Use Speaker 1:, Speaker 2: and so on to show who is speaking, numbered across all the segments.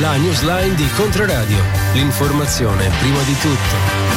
Speaker 1: La newsline di Controradio. L'informazione prima di tutto.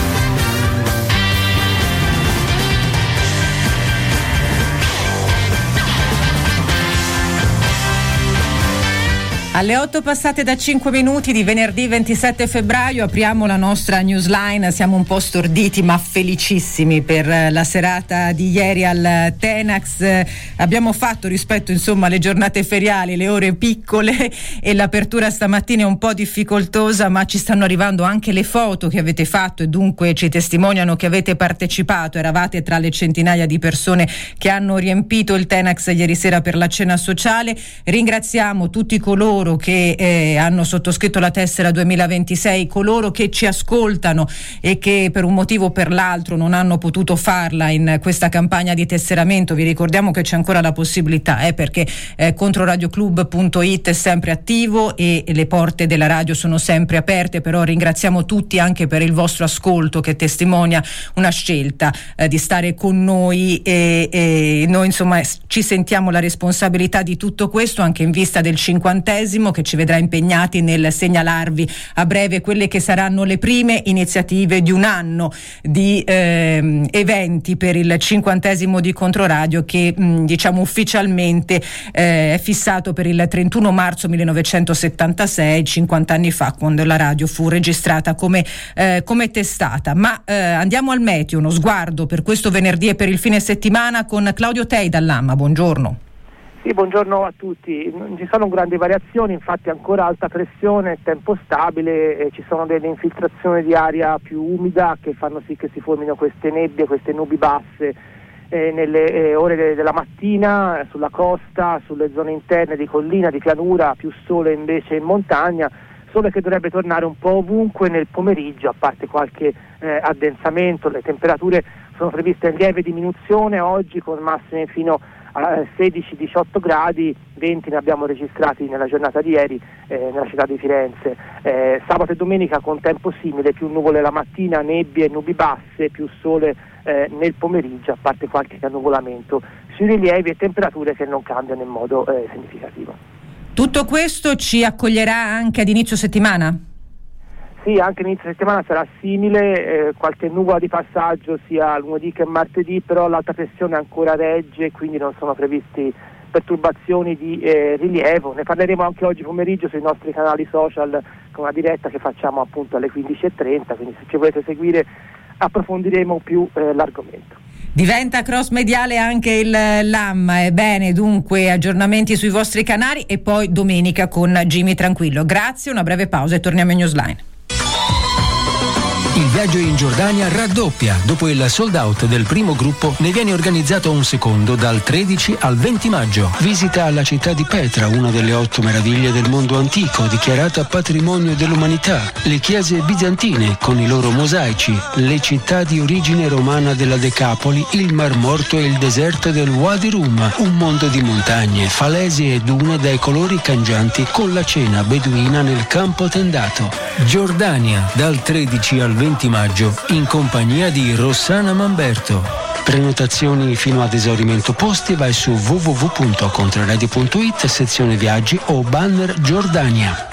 Speaker 2: Alle 8 passate da 5 minuti di venerdì 27 febbraio apriamo la nostra newsline. Siamo un po' storditi ma felicissimi per la serata di ieri al Tenax. Abbiamo fatto, rispetto insomma alle giornate feriali, le ore piccole e l'apertura stamattina è un po' difficoltosa, ma ci stanno arrivando anche le foto che avete fatto e dunque ci testimoniano che avete partecipato. Eravate tra le centinaia di persone che hanno riempito il Tenax ieri sera per la cena sociale. Ringraziamo tutti coloro che hanno sottoscritto la tessera 2026, coloro che ci ascoltano e che per un motivo o per l'altro non hanno potuto farla in questa campagna di tesseramento. Vi ricordiamo che c'è ancora la possibilità, perché controradioclub.it è sempre attivo e le porte della radio sono sempre aperte, però ringraziamo tutti anche per il vostro ascolto che testimonia una scelta di stare con noi e noi insomma ci sentiamo la responsabilità di tutto questo anche in vista del 50° che ci vedrà impegnati nel segnalarvi a breve quelle che saranno le prime iniziative di un anno di eventi per il 50° di Controradio che diciamo ufficialmente è fissato per il 31 marzo 1976, 50 anni fa, quando la radio fu registrata come testata. Ma andiamo al meteo, uno sguardo per questo venerdì e per il fine settimana con Claudio Tei dall'AMMA. Buongiorno.
Speaker 3: Sì, buongiorno a tutti. Non ci sono grandi variazioni, infatti ancora alta pressione, tempo stabile, ci sono delle infiltrazioni di aria più umida che fanno sì che si formino queste nebbie, queste nubi basse nelle ore della mattina sulla costa, sulle zone interne di collina, di pianura, più sole invece in montagna, sole che dovrebbe tornare un po' ovunque nel pomeriggio, a parte qualche addensamento. Le temperature sono previste in lieve diminuzione oggi con massime fino a 16-18 gradi, 20 ne abbiamo registrati nella giornata di ieri nella città di Firenze. Sabato e domenica con tempo simile, più nuvole la mattina, nebbie e nubi basse, più sole nel pomeriggio, a parte qualche annuvolamento sui rilievi e temperature che non cambiano in modo significativo. Tutto questo ci accoglierà anche ad inizio settimana? Sì, anche inizio settimana sarà simile, qualche nuvola di passaggio sia lunedì che martedì, però l'alta pressione ancora regge, quindi non sono previsti perturbazioni di rilievo. Ne parleremo anche oggi pomeriggio sui nostri canali social con una diretta che facciamo appunto alle 15:30, quindi se ci volete seguire approfondiremo più l'argomento. Diventa cross mediale anche il LAM, bene, dunque aggiornamenti sui vostri canali e poi domenica con Jimmy Tranquillo. Grazie, una breve pausa e torniamo in Newsline.
Speaker 1: Il viaggio in Giordania raddoppia. Dopo il sold out del primo gruppo ne viene organizzato un secondo dal 13 al 20 maggio. Visita alla città di Petra, una delle 8 meraviglie del mondo antico, dichiarata patrimonio dell'umanità, le chiese bizantine con i loro mosaici, le città di origine romana della Decapoli, il Mar Morto e il deserto del Wadi Rum, un mondo di montagne, falesi e dune dai colori cangianti con la cena beduina nel campo tendato. Giordania, dal 13 al 20 maggio, in compagnia di Rossana Mamberto. Prenotazioni fino ad esaurimento posti, vai su www.controradio.it, sezione viaggi o banner Giordania.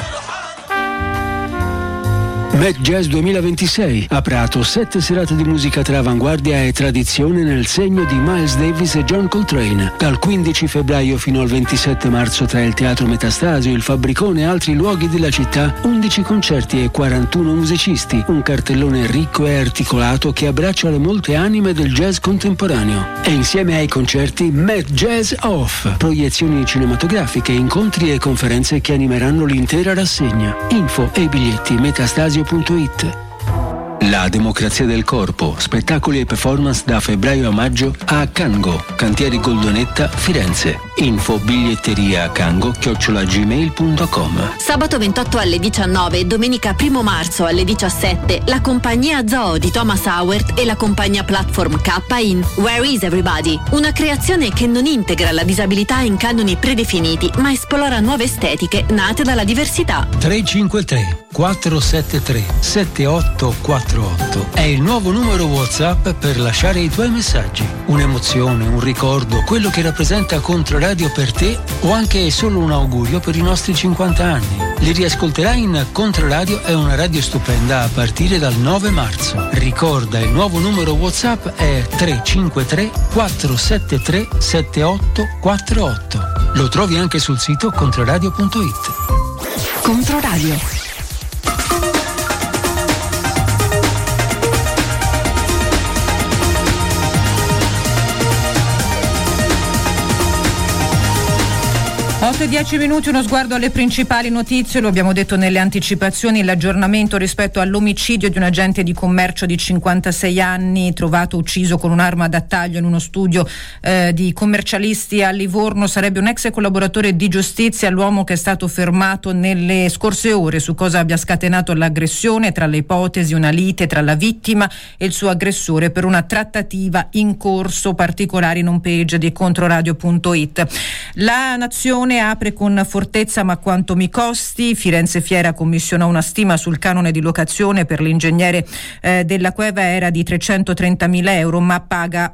Speaker 1: Met Jazz 2026 a Prato, 7 serate di musica tra avanguardia e tradizione nel segno di Miles Davis e John Coltrane. Dal 15 febbraio fino al 27 marzo tra il Teatro Metastasio, il Fabbricone e altri luoghi della città, 11 concerti e 41 musicisti. Un cartellone ricco e articolato che abbraccia le molte anime del jazz contemporaneo. E insieme ai concerti Met Jazz Off, proiezioni cinematografiche, incontri e conferenze che animeranno l'intera rassegna. Info e biglietti metastasio.it. La democrazia del corpo, spettacoli e performance da febbraio a maggio a Cango, Cantieri Goldonetta, Firenze. Info biglietteria cango@gmail.com.
Speaker 4: Sabato 28 alle 19 e domenica 1 marzo alle 17 la compagnia Zoo di Thomas Howard e la compagnia Platform K in Where is Everybody? Una creazione che non integra la disabilità in canoni predefiniti ma esplora nuove estetiche nate dalla diversità.
Speaker 1: 353 473 7842 48. È il nuovo numero WhatsApp per lasciare i tuoi messaggi. Un'emozione, un ricordo, quello che rappresenta Controradio per te o anche solo un augurio per i nostri 50 anni. Li riascolterai in Controradio, è una radio stupenda a partire dal 9 marzo. Ricorda, il nuovo numero WhatsApp è 353 473 7848. Lo trovi anche sul sito controradio.it.
Speaker 5: Controradio.
Speaker 2: E 10 minuti, uno sguardo alle principali notizie. Lo abbiamo detto nelle anticipazioni, l'aggiornamento rispetto all'omicidio di un agente di commercio di 56 anni trovato ucciso con un'arma da taglio in uno studio di commercialisti a Livorno. Sarebbe un ex collaboratore di giustizia l'uomo che è stato fermato nelle scorse ore. Su cosa abbia scatenato l'aggressione, tra le ipotesi una lite tra la vittima e il suo aggressore per una trattativa in corso. Particolari in home page di Controradio.it. La Nazione apre con Fortezza ma quanto mi costi. Firenze Fiera commissiona una stima sul canone di locazione per l'ingegnere della Cueva, era di 330.000 euro ma paga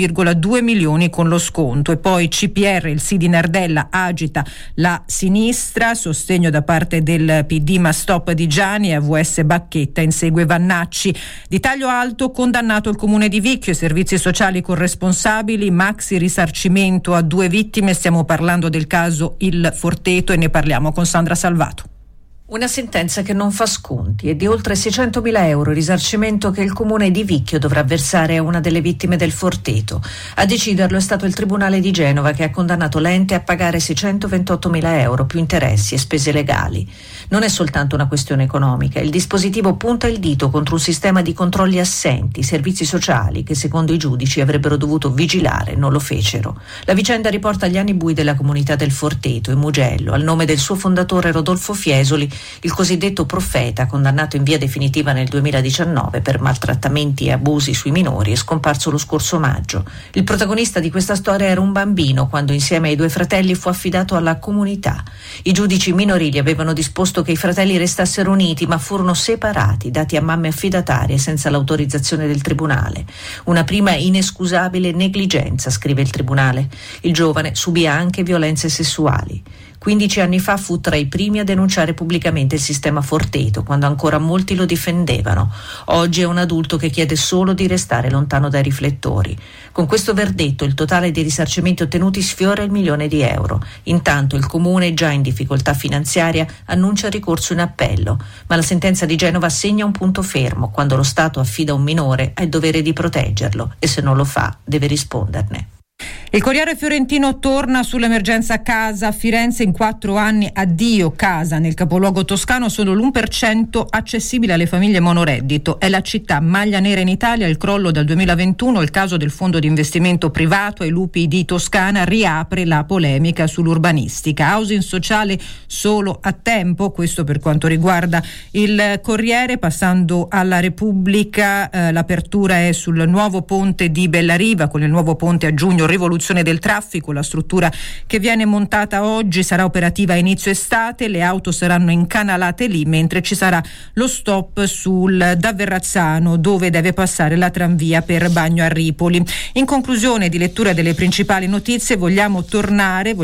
Speaker 2: 1,2 milioni con lo sconto. E poi CPR, il sì di Nardella agita la sinistra, sostegno da parte del PD ma stop di Gianni, AVS Bacchetta insegue Vannacci. Di taglio alto condannato il comune di Vicchio, i servizi sociali corresponsabili, maxi risarcimento a 2 vittime. Stiamo parlando del caso Il Forteto e ne parliamo con Sandra Salvato.
Speaker 6: Una sentenza che non fa sconti e di oltre 600.000 euro risarcimento che il comune di Vicchio dovrà versare a una delle vittime del Forteto. A deciderlo è stato il Tribunale di Genova, che ha condannato l'ente a pagare 628.000 euro più interessi e spese legali. Non è soltanto una questione economica, il dispositivo punta il dito contro un sistema di controlli assenti, servizi sociali che secondo i giudici avrebbero dovuto vigilare, non lo fecero. La vicenda riporta gli anni bui della comunità del Forteto e Mugello, al nome del suo fondatore Rodolfo Fiesoli, il cosiddetto profeta, condannato in via definitiva nel 2019 per maltrattamenti e abusi sui minori, è scomparso lo scorso maggio. Il protagonista di questa storia era un bambino quando insieme ai 2 fratelli fu affidato alla comunità. I giudici minorili avevano disposto che i fratelli restassero uniti ma furono separati, dati a mamme affidatarie senza l'autorizzazione del tribunale. Una prima inescusabile negligenza, scrive il tribunale. Il giovane subì anche violenze sessuali. 15 anni fa fu tra i primi a denunciare pubblicamente il sistema Forteto, quando ancora molti lo difendevano. Oggi è un adulto che chiede solo di restare lontano dai riflettori. Con questo verdetto il totale dei risarcimenti ottenuti sfiora il 1 milione di euro. Intanto il comune, già in difficoltà finanziaria, annuncia ricorso in appello. Ma la sentenza di Genova segna un punto fermo: quando lo Stato affida un minore ha il dovere di proteggerlo e se non lo fa deve risponderne.
Speaker 2: Il Corriere Fiorentino torna sull'emergenza casa a Firenze. In 4 anni addio casa. Nel capoluogo toscano solo l'1% accessibile alle famiglie monoreddito. È la città maglia nera in Italia. Il crollo dal 2021, il caso del fondo di investimento privato ai lupi di Toscana, riapre la polemica sull'urbanistica. Housing sociale solo a tempo, questo per quanto riguarda il Corriere. Passando alla Repubblica, l'apertura è sul nuovo ponte di Bellariva. Con il nuovo ponte a giugno rivoluzione del traffico. La struttura che viene montata oggi sarà operativa a inizio estate, le auto saranno incanalate lì, mentre ci sarà lo stop da Verrazzano, dove deve passare la tranvia per Bagno a Ripoli. In conclusione di lettura delle principali notizie vogliamo tornare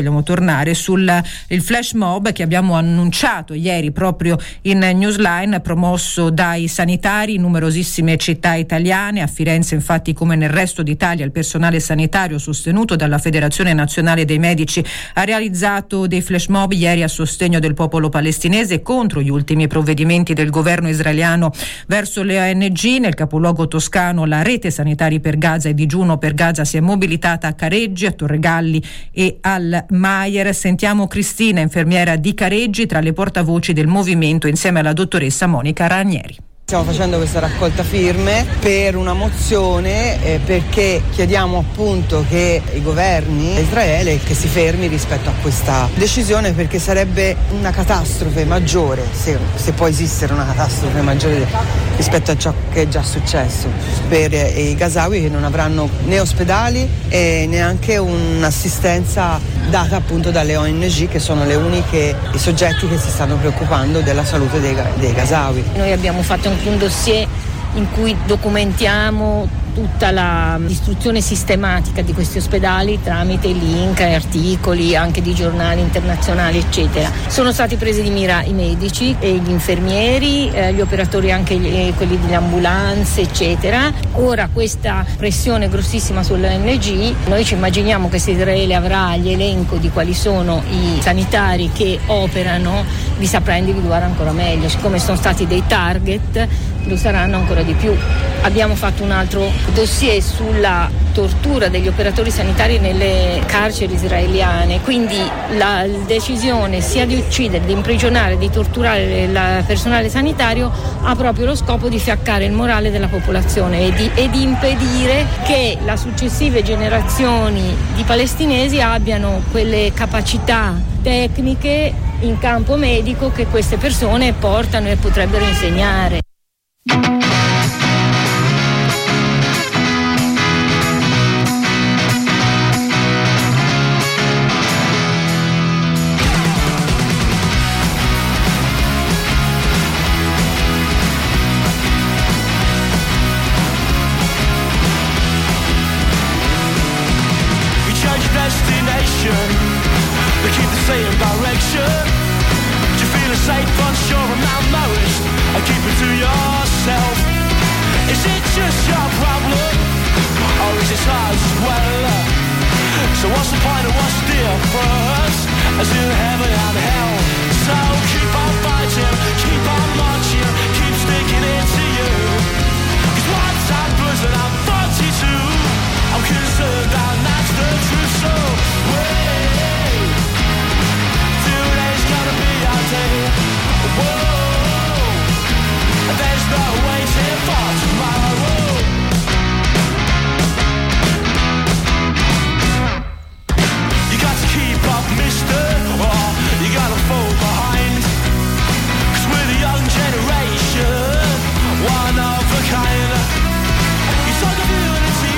Speaker 2: sul il flash mob che abbiamo annunciato ieri proprio in Newsline, promosso dai sanitari in numerosissime città italiane. A Firenze, infatti, come nel resto d'Italia, il personale sanitario sostenuto dalla Federazione Nazionale dei Medici ha realizzato dei flash mob ieri a sostegno del popolo palestinese contro gli ultimi provvedimenti del governo israeliano verso le ONG. Nel capoluogo toscano la rete sanitari per Gaza e digiuno per Gaza si è mobilitata a Careggi, a Torregalli e al Maier. Sentiamo Cristina, infermiera di Careggi, tra le portavoci del movimento insieme alla dottoressa Monica Ranieri.
Speaker 7: Stiamo facendo questa raccolta firme per una mozione perché chiediamo appunto che i governi di Israele che si fermi rispetto a questa decisione, perché sarebbe una catastrofe maggiore, se può esistere una catastrofe maggiore rispetto a ciò che è già successo, per i gazawi che non avranno né ospedali e neanche un'assistenza data appunto dalle ONG, che sono le uniche i soggetti che si stanno preoccupando della salute dei gazawi.
Speaker 8: Noi abbiamo fatto un dossier
Speaker 5: in cui documentiamo tutta la distruzione sistematica di questi ospedali tramite link, articoli anche di giornali internazionali eccetera. Sono stati presi di mira i medici e gli infermieri, gli operatori anche quelli delle ambulanze eccetera. Ora questa pressione grossissima sull'ONG, noi ci immaginiamo che se Israele avrà l'elenco di quali sono i sanitari che operano, li saprà individuare ancora meglio. Siccome sono stati dei target, lo saranno ancora di più. Abbiamo fatto un altro dossier sulla tortura degli operatori sanitari nelle carceri israeliane, quindi la decisione sia di uccidere, di imprigionare, di torturare il personale sanitario ha proprio lo scopo di fiaccare il morale della popolazione e di impedire che le successive generazioni di palestinesi abbiano quelle capacità tecniche in campo medico che queste persone portano e potrebbero insegnare.
Speaker 8: They keep the same direction. Do you feel safe on shore and malnourished? And keep it to yourself. Is it just your problem? Or is it ours as well? So what's the point of what's the difference? As in heaven and hell. So keep on fighting, keep on marching, keep sticking it to you. 'Cause once I'm buzzed and I'm 42, I'm concerned and that's the truth. So wait, today's gonna be our day. Whoa, there's no waiting for tomorrow. You got to keep up, mister, or you gotta fall behind. 'Cause we're the young generation, one of a kind. You talk of unity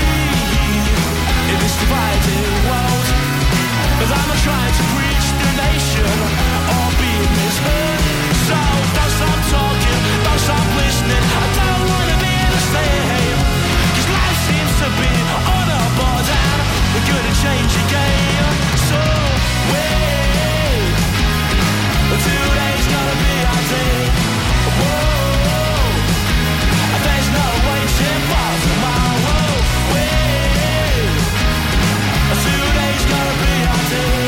Speaker 8: in this divided world, but I'm not trying to preach the nation or be misheard. So don't stop talking, don't stop listening. I don't wanna be the same. 'Cause life seems to be on a border. We're gonna change the game. So wait, today's gonna be our day. Whoa, there's no waiting for tomorrow. Wait, today's gonna be our day.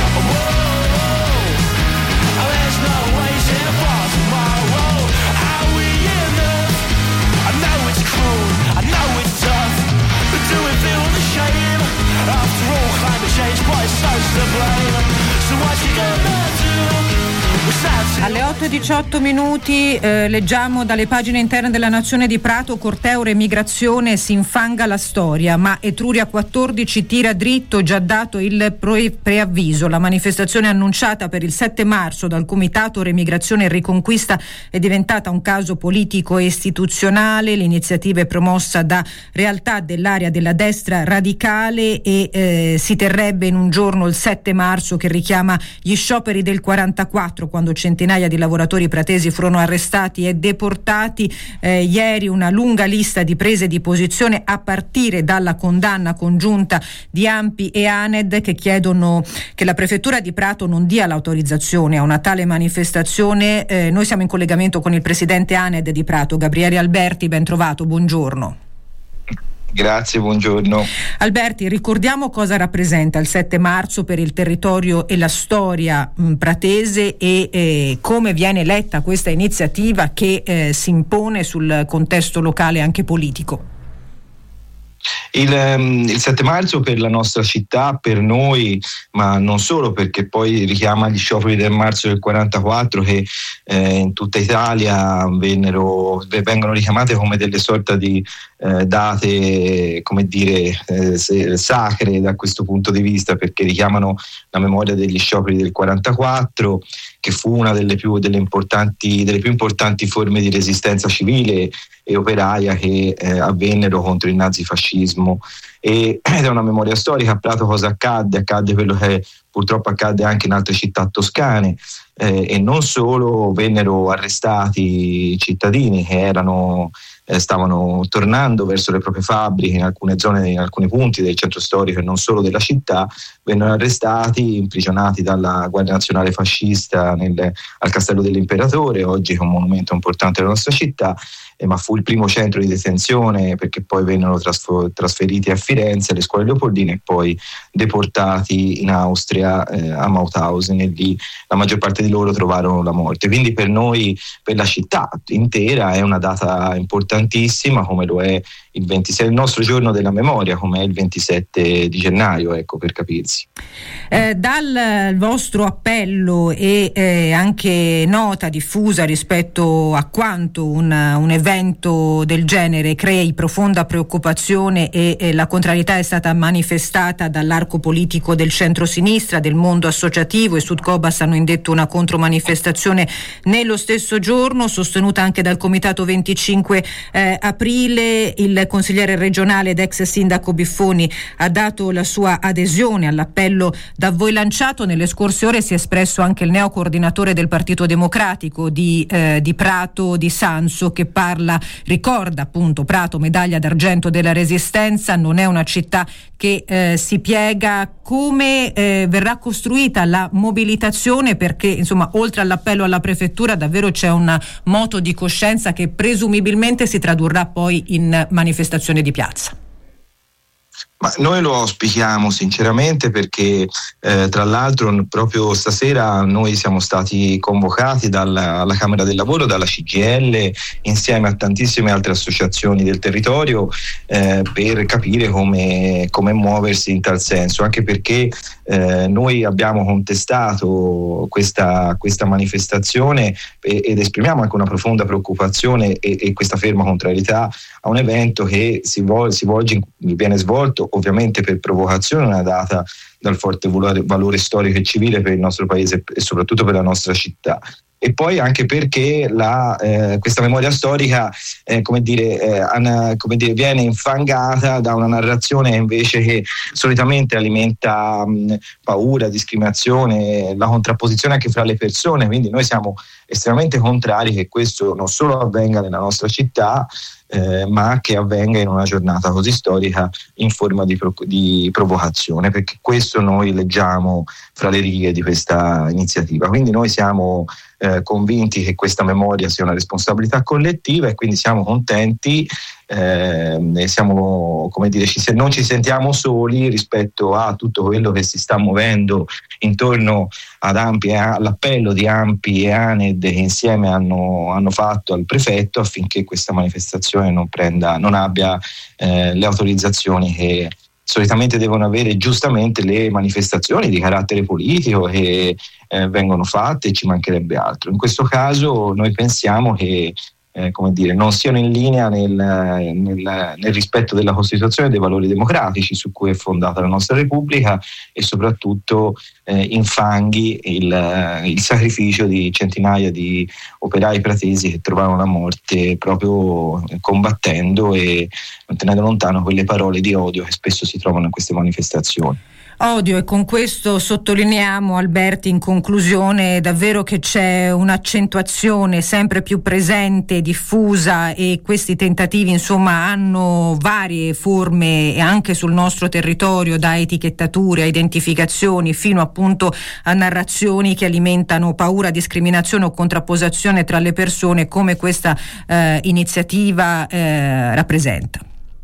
Speaker 8: Whoa, there's no waiting for tomorrow. Are we enough? I know it's cruel, I know it's tough, but do we feel the shame? After all, climate change, boy, so's to blame. So what you gonna do?
Speaker 2: Alle 8:18 leggiamo dalle pagine interne della Nazione di Prato: corteo emigrazione, si infanga la storia, ma Etruria 14 tira dritto, già dato il preavviso. La manifestazione annunciata per il 7 marzo dal Comitato Remigrazione e Riconquista è diventata un caso politico e istituzionale. L'iniziativa è promossa da realtà dell'area della destra radicale e si terrebbe in un giorno, il 7 marzo, che richiama gli scioperi del 44, quando centinaia di lavoratori pratesi furono arrestati e deportati. Ieri una lunga lista di prese di posizione, a partire dalla condanna congiunta di ANPI e ANED, che chiedono che la prefettura di Prato non dia l'autorizzazione a una tale manifestazione. Noi siamo in collegamento con il presidente ANED di Prato, Gabriele Alberti. Ben trovato, buongiorno.
Speaker 9: Grazie, buongiorno.
Speaker 2: Alberti, ricordiamo cosa rappresenta il 7 marzo per il territorio e la storia pratese e come viene letta questa iniziativa che si impone sul contesto locale anche politico.
Speaker 9: Il 7 marzo per la nostra città, per noi, ma non solo, perché poi richiama gli scioperi del marzo del 44 che in tutta Italia vengono richiamate come delle sorta di date, come dire, sacre da questo punto di vista, perché richiamano la memoria degli scioperi del 44, che fu una delle più importanti forme di resistenza civile e operaia che avvennero contro il nazifascismo. Ed è una memoria storica. A Prato cosa accadde? Accadde quello che purtroppo accadde anche in altre città toscane, e non solo. Vennero arrestati cittadini che erano stavano tornando verso le proprie fabbriche in alcune zone, in alcuni punti del centro storico e non solo della città, vennero arrestati, imprigionati dalla Guardia Nazionale fascista al Castello dell'Imperatore, oggi è un monumento importante della nostra città, ma fu il primo centro di detenzione, perché poi vennero trasferiti a Firenze alle scuole leopoldine e poi deportati in Austria a Mauthausen, e lì la maggior parte di loro trovarono la morte. Quindi per noi, per la città intera, è una data importantissima, come lo è il 26, il nostro giorno della memoria, come è il 27 di gennaio, ecco, per capirsi.
Speaker 2: Dal vostro appello e anche nota diffusa rispetto a quanto un evento del genere crei profonda preoccupazione e la contrarietà è stata manifestata dall'arco politico del centro-sinistra, del mondo associativo, e Sudcobas hanno indetto una contromanifestazione nello stesso giorno, sostenuta anche dal Comitato 25 aprile. Il consigliere regionale ed ex sindaco Biffoni ha dato la sua adesione all'appello da voi lanciato. Nelle scorse ore si è espresso anche il neocoordinatore del Partito Democratico di Prato Di Sanso, che ricorda appunto Prato, medaglia d'argento della Resistenza, non è una città che si piega. Come verrà costruita la mobilitazione? Perché insomma, oltre all'appello alla prefettura, davvero c'è un moto di coscienza che presumibilmente si tradurrà poi in manifestazione di piazza.
Speaker 9: Ma noi lo auspichiamo sinceramente, perché tra l'altro proprio stasera noi siamo stati convocati alla Camera del Lavoro, dalla CGIL, insieme a tantissime altre associazioni del territorio, per capire come muoversi in tal senso, anche perché noi abbiamo contestato questa manifestazione ed esprimiamo anche una profonda preoccupazione e questa ferma contrarietà a un evento che viene svolto ovviamente per provocazione, una data dal forte valore storico e civile per il nostro paese e soprattutto per la nostra città. E poi anche perché questa memoria storica viene infangata da una narrazione invece che solitamente alimenta paura, discriminazione, la contrapposizione anche fra le persone. Quindi noi siamo estremamente contrari che questo non solo avvenga nella nostra città, ma che avvenga in una giornata così storica in forma di provocazione, perché questo noi leggiamo fra le righe di questa iniziativa. Quindi noi siamo convinti che questa memoria sia una responsabilità collettiva e quindi siamo contenti, non ci sentiamo soli rispetto a tutto quello che si sta muovendo intorno ad ANPI, all'appello di ANPI e ANED, che insieme hanno fatto al prefetto affinché questa manifestazione non abbia le autorizzazioni che solitamente devono avere giustamente le manifestazioni di carattere politico che vengono fatte, e ci mancherebbe altro. In questo caso noi pensiamo che non siano in linea nel rispetto della Costituzione e dei valori democratici su cui è fondata la nostra Repubblica, e soprattutto infanghi il sacrificio di centinaia di operai pratesi che trovarono la morte proprio combattendo e mantenendo lontano quelle parole di odio che spesso si trovano in queste manifestazioni.
Speaker 2: Odio, e con questo sottolineiamo, Alberti, in conclusione, davvero che c'è un'accentuazione sempre più presente, diffusa, e questi tentativi insomma hanno varie forme e anche sul nostro territorio, da etichettature a identificazioni fino appunto a narrazioni che alimentano paura, discriminazione o contrapposizione tra le persone, come questa iniziativa rappresenta.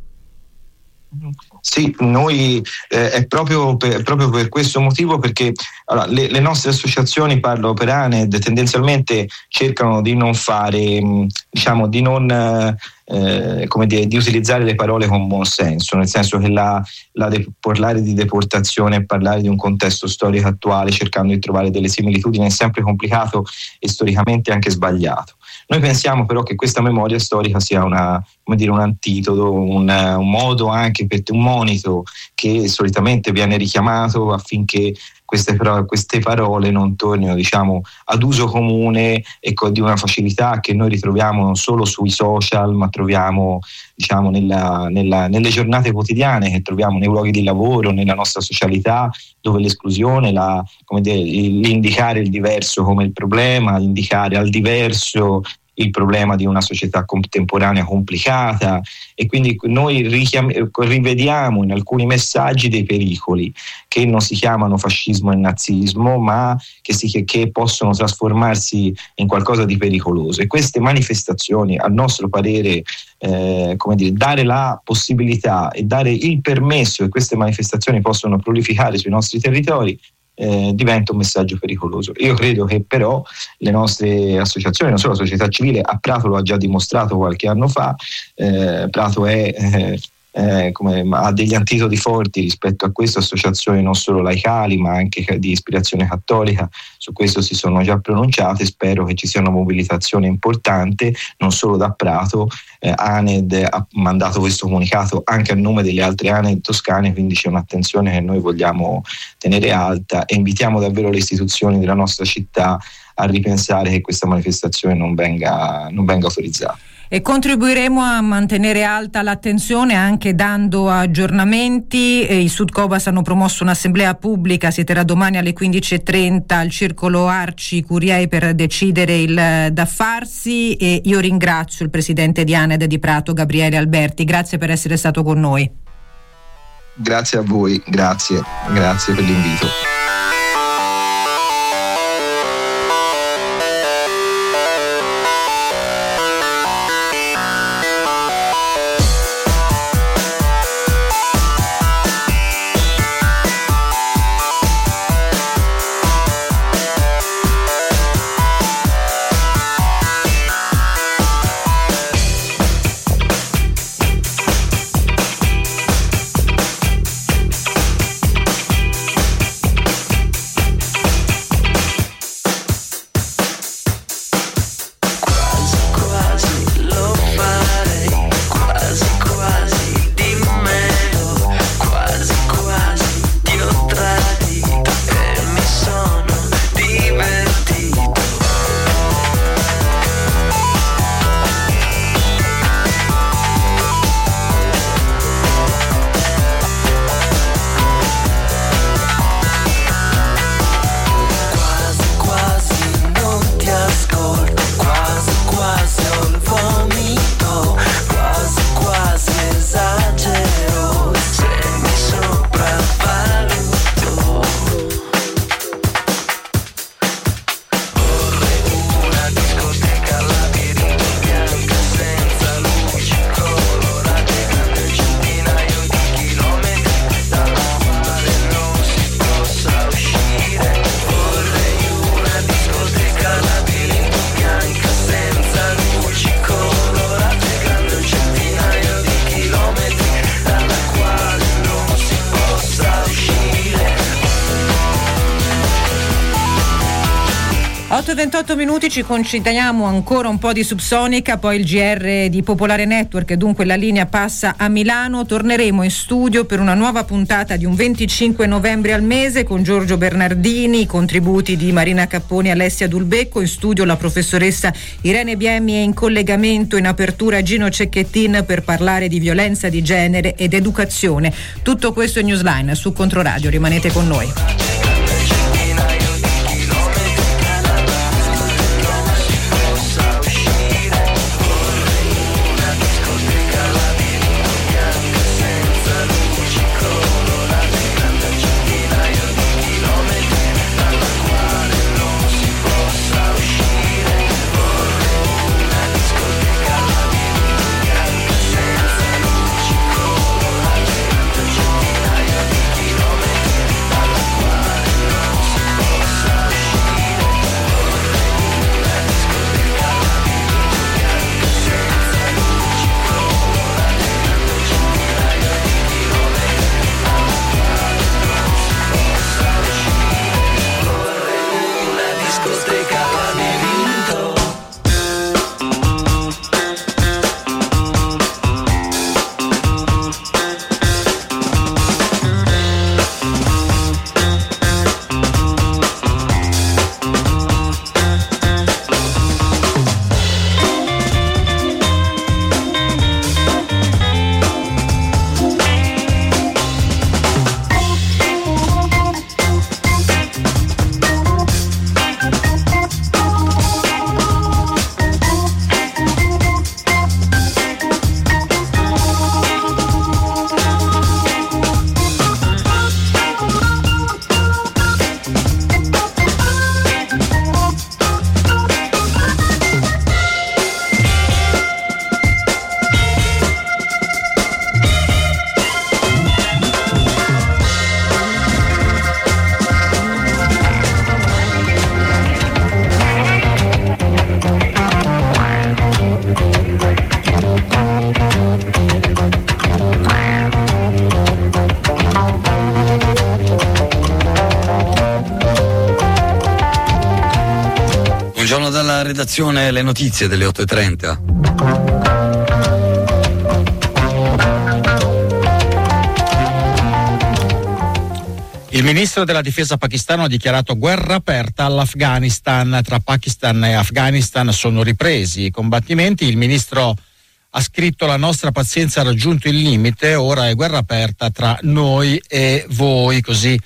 Speaker 9: Sì, noi è proprio per questo motivo, perché le nostre associazioni, parlo per ANED, tendenzialmente cercano di non fare, di utilizzare le parole con buon senso, nel senso che parlare di deportazione e parlare di un contesto storico attuale cercando di trovare delle similitudini è sempre complicato e storicamente anche sbagliato. Noi pensiamo però che questa memoria storica sia un antitodo, un modo anche per un monito che solitamente viene richiamato affinché queste parole non tornino ad uso comune e di una facilità che noi ritroviamo non solo sui social, ma troviamo nelle giornate quotidiane, che troviamo nei luoghi di lavoro, nella nostra socialità, dove l'esclusione, l'indicare il diverso come il problema, l'indicare al diverso il problema di una società contemporanea complicata, e quindi noi rivediamo in alcuni messaggi dei pericoli che non si chiamano fascismo e nazismo, ma che possono trasformarsi in qualcosa di pericoloso. E queste manifestazioni, a nostro parere, dare la possibilità e dare il permesso che queste manifestazioni possano prolificare sui nostri territori, diventa un messaggio pericoloso. Io credo che però le nostre associazioni, non solo la società civile, a Prato lo ha già dimostrato qualche anno fa, Prato ha degli antidoti forti rispetto a queste associazioni, non solo laicali ma anche di ispirazione cattolica, su questo si sono già pronunciate. Spero che ci sia una mobilitazione importante non solo da Prato. ANED ha mandato questo comunicato anche a nome delle altre ANED toscane, quindi c'è un'attenzione che noi vogliamo tenere alta, e invitiamo davvero le istituzioni della nostra città a ripensare che questa manifestazione non venga autorizzata.
Speaker 2: E contribuiremo a mantenere alta l'attenzione anche dando aggiornamenti. I Sudcobas hanno promosso un'assemblea pubblica, si terrà domani alle 15:30 al Circolo Arci Curiei per decidere il da farsi, e io ringrazio il presidente di ANED di Prato, Gabriele Alberti. Grazie per essere stato con noi.
Speaker 9: Grazie a voi, grazie per l'invito.
Speaker 2: e 28 minuti, ci concediamo ancora un po' di Subsonica, poi il GR di Popolare Network, dunque la linea passa a Milano. Torneremo in studio per una nuova puntata di un 25 novembre al mese con Giorgio Bernardini, i contributi di Marina Capponi e Alessia Dulbecco, in studio la professoressa Irene Biemmi e in collegamento in apertura Gino Cecchettin per parlare di violenza di genere ed educazione. Tutto questo è Newsline su Controradio, rimanete con noi.
Speaker 10: redazione le notizie delle 8:30.
Speaker 11: Il ministro della difesa pakistano ha dichiarato guerra aperta all'Afghanistan. Tra Pakistan e Afghanistan sono ripresi i combattimenti. Il ministro ha scritto: la nostra pazienza ha raggiunto il limite, ora è guerra aperta tra noi e voi. Così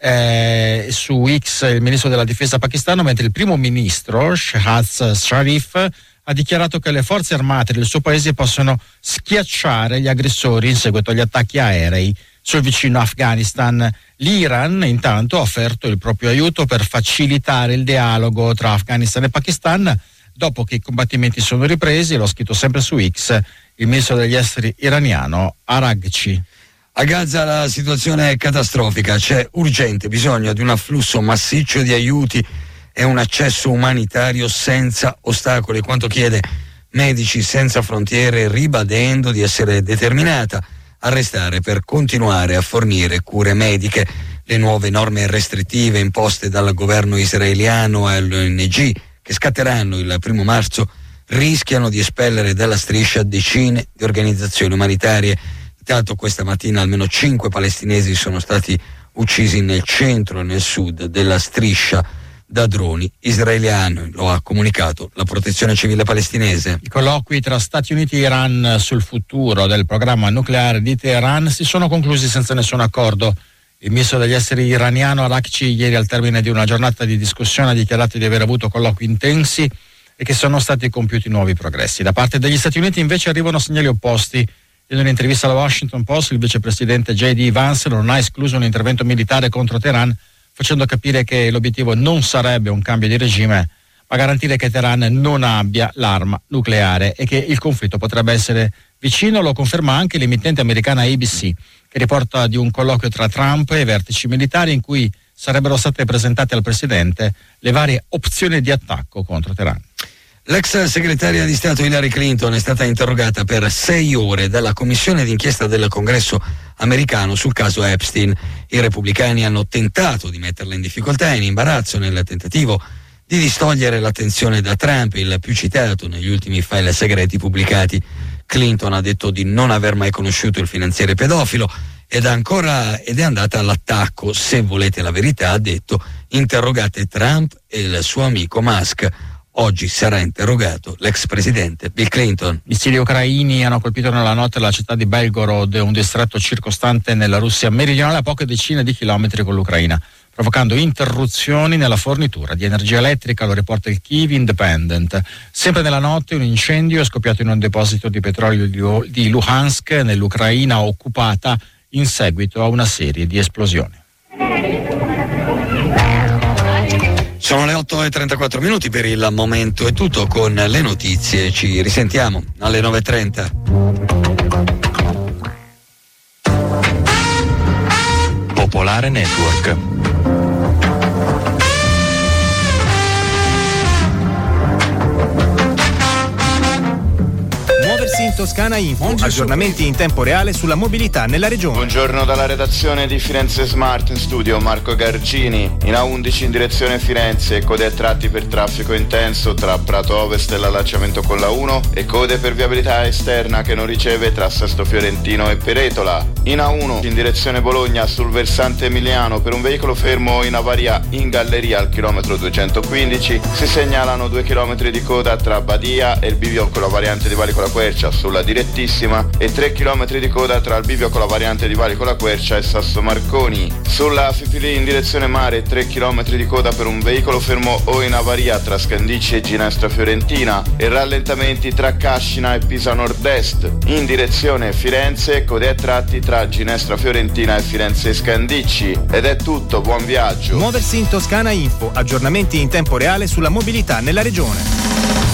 Speaker 11: su X il ministro della difesa pakistano, mentre il primo ministro Shehbaz Sharif ha dichiarato che le forze armate del suo paese possono schiacciare gli aggressori in seguito agli attacchi aerei sul vicino Afghanistan. L'Iran intanto ha offerto il proprio aiuto per facilitare il dialogo tra Afghanistan e Pakistan dopo che i combattimenti sono ripresi. L'ho scritto sempre su X il ministro degli esteri iraniano Araghchi.
Speaker 10: A Gaza la situazione è catastrofica, c'è urgente bisogno di un afflusso massiccio di aiuti e un accesso umanitario senza ostacoli, quanto chiede Medici Senza Frontiere, ribadendo di essere determinata a restare per continuare a fornire cure mediche. Le nuove norme restrittive imposte dal governo israeliano all'ONG, che scatteranno il 1 marzo, rischiano di espellere dalla striscia decine di organizzazioni umanitarie. Intanto questa mattina almeno 5 palestinesi sono stati uccisi nel centro e nel sud della striscia da droni israeliani, lo ha comunicato la protezione civile palestinese.
Speaker 11: I colloqui tra Stati Uniti e Iran sul futuro del programma nucleare di Teheran si sono conclusi senza nessun accordo. Il ministro degli esteri iraniano Araghchi ieri, al termine di una giornata di discussione, ha dichiarato di aver avuto colloqui intensi e che sono stati compiuti nuovi progressi. Da parte degli Stati Uniti invece arrivano segnali opposti. In un'intervista alla Washington Post il vicepresidente J.D. Vance non ha escluso un intervento militare contro Teheran, facendo capire che l'obiettivo non sarebbe un cambio di regime, ma garantire che Teheran non abbia l'arma nucleare e che il conflitto potrebbe essere vicino. Lo conferma anche l'emittente americana ABC, che riporta di un colloquio tra Trump e i vertici militari in cui sarebbero state presentate al presidente le varie opzioni di attacco contro Teheran.
Speaker 10: L'ex segretaria di Stato Hillary Clinton è stata interrogata per 6 ore dalla commissione d'inchiesta del Congresso americano sul caso Epstein. I repubblicani hanno tentato di metterla in difficoltà e in imbarazzo nel tentativo di distogliere l'attenzione da Trump, il più citato negli ultimi file segreti pubblicati. Clinton ha detto di non aver mai conosciuto il finanziere pedofilo ed è andata all'attacco. Se volete la verità, ha detto, interrogate Trump e il suo amico Musk. Oggi sarà interrogato l'ex presidente Bill Clinton.
Speaker 11: Missili ucraini hanno colpito nella notte la città di Belgorod, un distretto circostante nella Russia meridionale a poche decine di chilometri con l'Ucraina, provocando interruzioni nella fornitura di energia elettrica, lo riporta il Kyiv Independent. Sempre nella notte un incendio è scoppiato in un deposito di petrolio di Luhansk, nell'Ucraina occupata, in seguito a una serie di esplosioni.
Speaker 10: Sono le 8:34 per il momento, è tutto con le notizie, ci risentiamo alle 9:30.
Speaker 12: Popolare Network.
Speaker 13: Muoversi in Toscana Info, aggiornamenti in tempo reale sulla mobilità nella regione.
Speaker 14: Buongiorno dalla redazione di Firenze Smart, in studio Marco Gargini. In A11 in direzione Firenze, code a tratti per traffico intenso tra Prato Ovest e l'allacciamento con la 1 e code per viabilità esterna che non riceve tra Sesto Fiorentino e Peretola. In A1 in direzione Bologna sul versante emiliano per un veicolo fermo in avaria in galleria al chilometro 215 si segnalano 2 chilometri di coda tra Badia e il bivio con la variante di Valico la Quercia sulla direttissima e 3 chilometri di coda tra il bivio con la variante di Valico la Quercia e Sasso Marconi. Sulla Fifili in direzione mare 3 chilometri di coda per un veicolo fermo o in avaria tra Scandicci e Ginestra Fiorentina e rallentamenti tra Cascina e Pisa Nord-Est. In direzione Firenze code a tratti tra Ginestra Fiorentina e Firenze Scandicci. Ed è tutto, buon viaggio.
Speaker 13: Muoversi in Toscana Info, aggiornamenti in tempo reale sulla mobilità nella regione.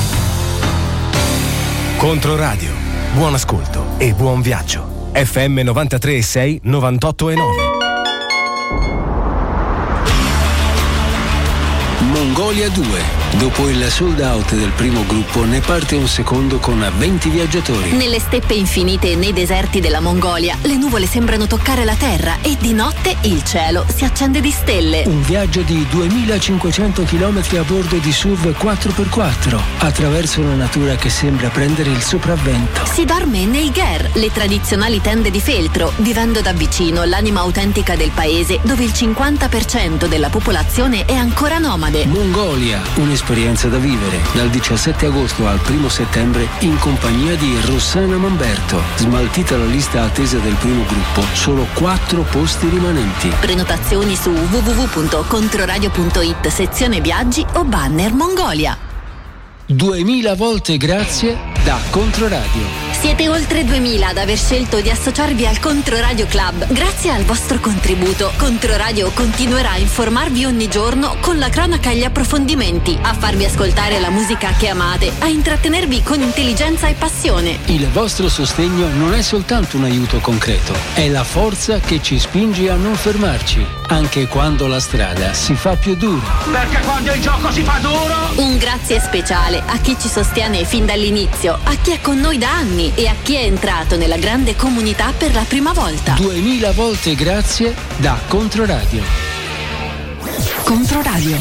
Speaker 15: Controradio, buon ascolto e buon viaggio. FM 93,6, 98,9.
Speaker 1: Mongolia 2, Dopo il sold out del primo gruppo ne parte un secondo con 20 viaggiatori.
Speaker 4: Nelle steppe infinite e nei deserti della Mongolia le nuvole sembrano toccare la terra e di notte il cielo si accende di stelle.
Speaker 1: Un viaggio di 2500 km a bordo di SUV 4x4 attraverso una natura che sembra prendere il sopravvento.
Speaker 4: Si dorme nei ger, le tradizionali tende di feltro, vivendo da vicino l'anima autentica del paese dove il 50% della popolazione è ancora nomade.
Speaker 1: Mongolia, un'esperienza da vivere dal 17 agosto al 1 settembre in compagnia di Rossana Mamberto. Smaltita la lista attesa del primo gruppo, solo 4 posti rimanenti.
Speaker 4: Prenotazioni su www.controradio.it sezione viaggi o banner Mongolia.
Speaker 1: 2000 volte grazie da Controradio.
Speaker 4: Siete oltre 2000 ad aver scelto di associarvi al Controradio Club. Grazie al vostro contributo, Controradio continuerà a informarvi ogni giorno con la cronaca e gli approfondimenti, a farvi ascoltare la musica che amate, a intrattenervi con intelligenza e passione.
Speaker 1: Il vostro sostegno non è soltanto un aiuto concreto, è la forza che ci spinge a non fermarci, anche quando la strada si fa più dura.
Speaker 8: Perché quando il gioco si fa duro...
Speaker 4: Un grazie speciale a chi ci sostiene fin dall'inizio, a chi è con noi da anni e a chi è entrato nella grande comunità per la prima volta.
Speaker 1: 2000 volte grazie da Controradio.
Speaker 4: Controradio.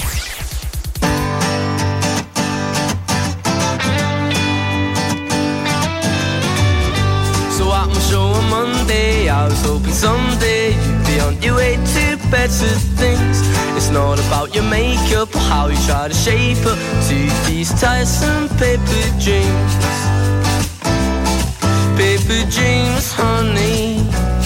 Speaker 8: So at my show on Monday, I was hoping someday you'd be on your way to better things. It's not about your makeup or how you try to shape up to these tiresome paper dreams. Paper dreams, honey.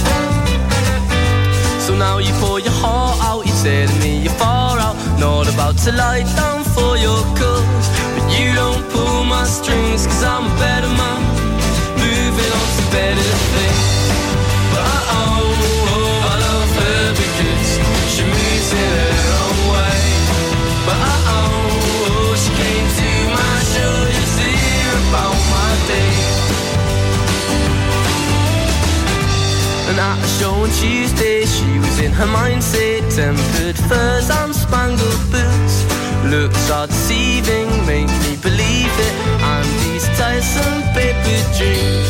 Speaker 8: So now you pour your heart out, you're telling me you're far out, not about to lie down for your cause. But you don't pull my strings, cause I'm a better man, moving on to better things. But I love her because she moves in her own way. But she came to my show just to hear about my day. And at a show on Tuesday, she was in her mindset, tempered furs and spangled boots. Looks are deceiving, make me believe it, and these tiresome paper dreams.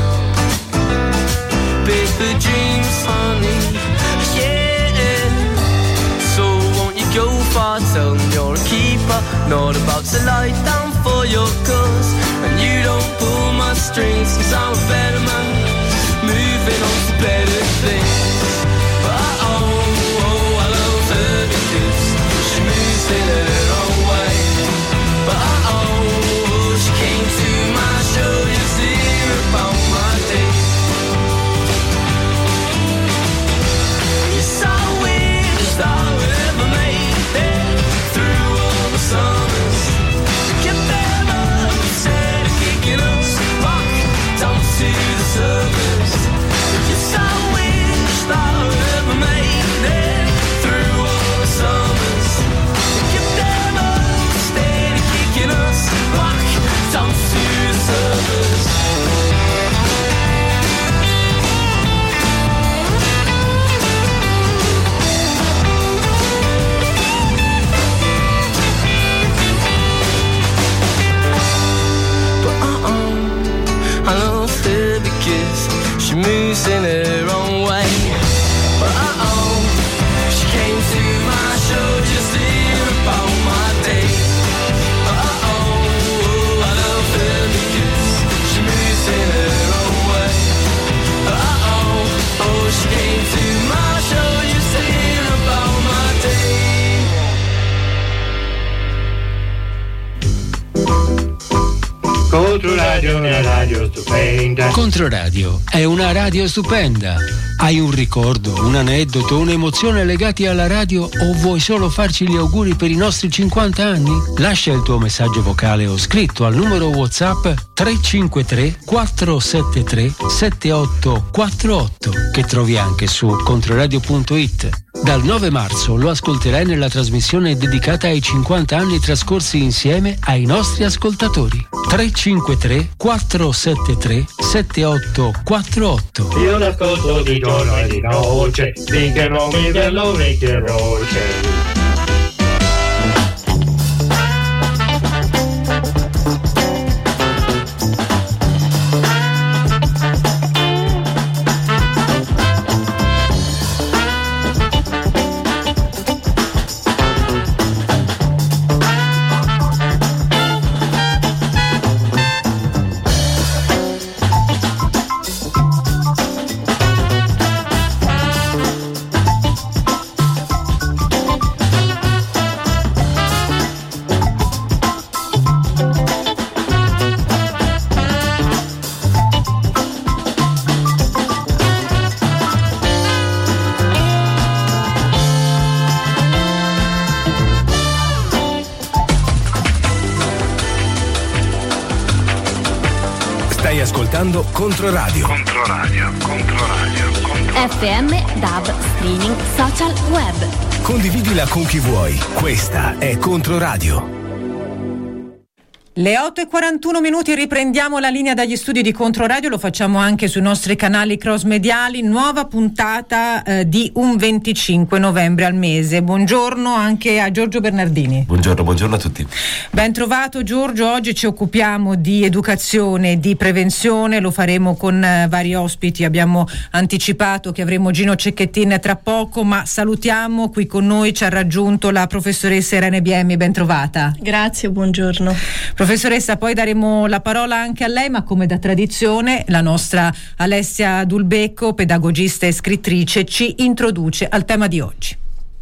Speaker 8: Paper dreams, honey, yeah. So won't you go far, tell them you're a keeper, not about to lie down for your cause. And you don't pull my strings, cause I'm a better man, moving on to better things. But I love her because she moves in her own way. But she came to my show just to hear about my day. Yes, I wish I ever made it through all the summers. Get them up instead of kicking us back down to the surface. Yes, I wish that I ever made it through all the summers. Get them up instead of kicking us back down to the surface. But I love her because she moves in her own way. But she came to my show just to hear about my day. But I love her because she moves in her own way. But she came to my show just to hear about my day.
Speaker 16: Controradio è una radio stupenda.
Speaker 1: Controradio è una radio stupenda. Hai un ricordo, un aneddoto, un'emozione legati alla radio o vuoi solo farci gli auguri per i nostri 50 anni? Lascia il tuo messaggio vocale o scritto al numero WhatsApp 353 473 7848 che trovi anche su controradio.it. Dal 9 marzo lo ascolterai nella trasmissione dedicata ai 50 anni trascorsi insieme ai nostri ascoltatori. 353 473 7848.
Speaker 16: Io l'ascolto di giorno e di notte, finché non mi vedo le croce.
Speaker 15: ascoltando Controradio.
Speaker 4: FM, DAB, streaming, social, web.
Speaker 15: Condividila con chi vuoi. Questa è Controradio.
Speaker 2: Le 8:41, riprendiamo la linea dagli studi di Controradio, lo facciamo anche sui nostri canali cross mediali, nuova puntata di un 25 novembre al mese. Buongiorno anche a Giorgio Bernardini.
Speaker 17: Buongiorno a tutti.
Speaker 2: Ben trovato Giorgio, oggi ci occupiamo di educazione, di prevenzione, lo faremo con vari ospiti, abbiamo anticipato che avremo Gino Cecchettin tra poco, ma salutiamo, qui con noi ci ha raggiunto la professoressa Irene Biemmi, ben trovata.
Speaker 18: Grazie, buongiorno.
Speaker 2: Professoressa, poi daremo la parola anche a lei, ma come da tradizione la nostra Alessia Dulbecco, pedagogista e scrittrice, ci introduce al tema di oggi.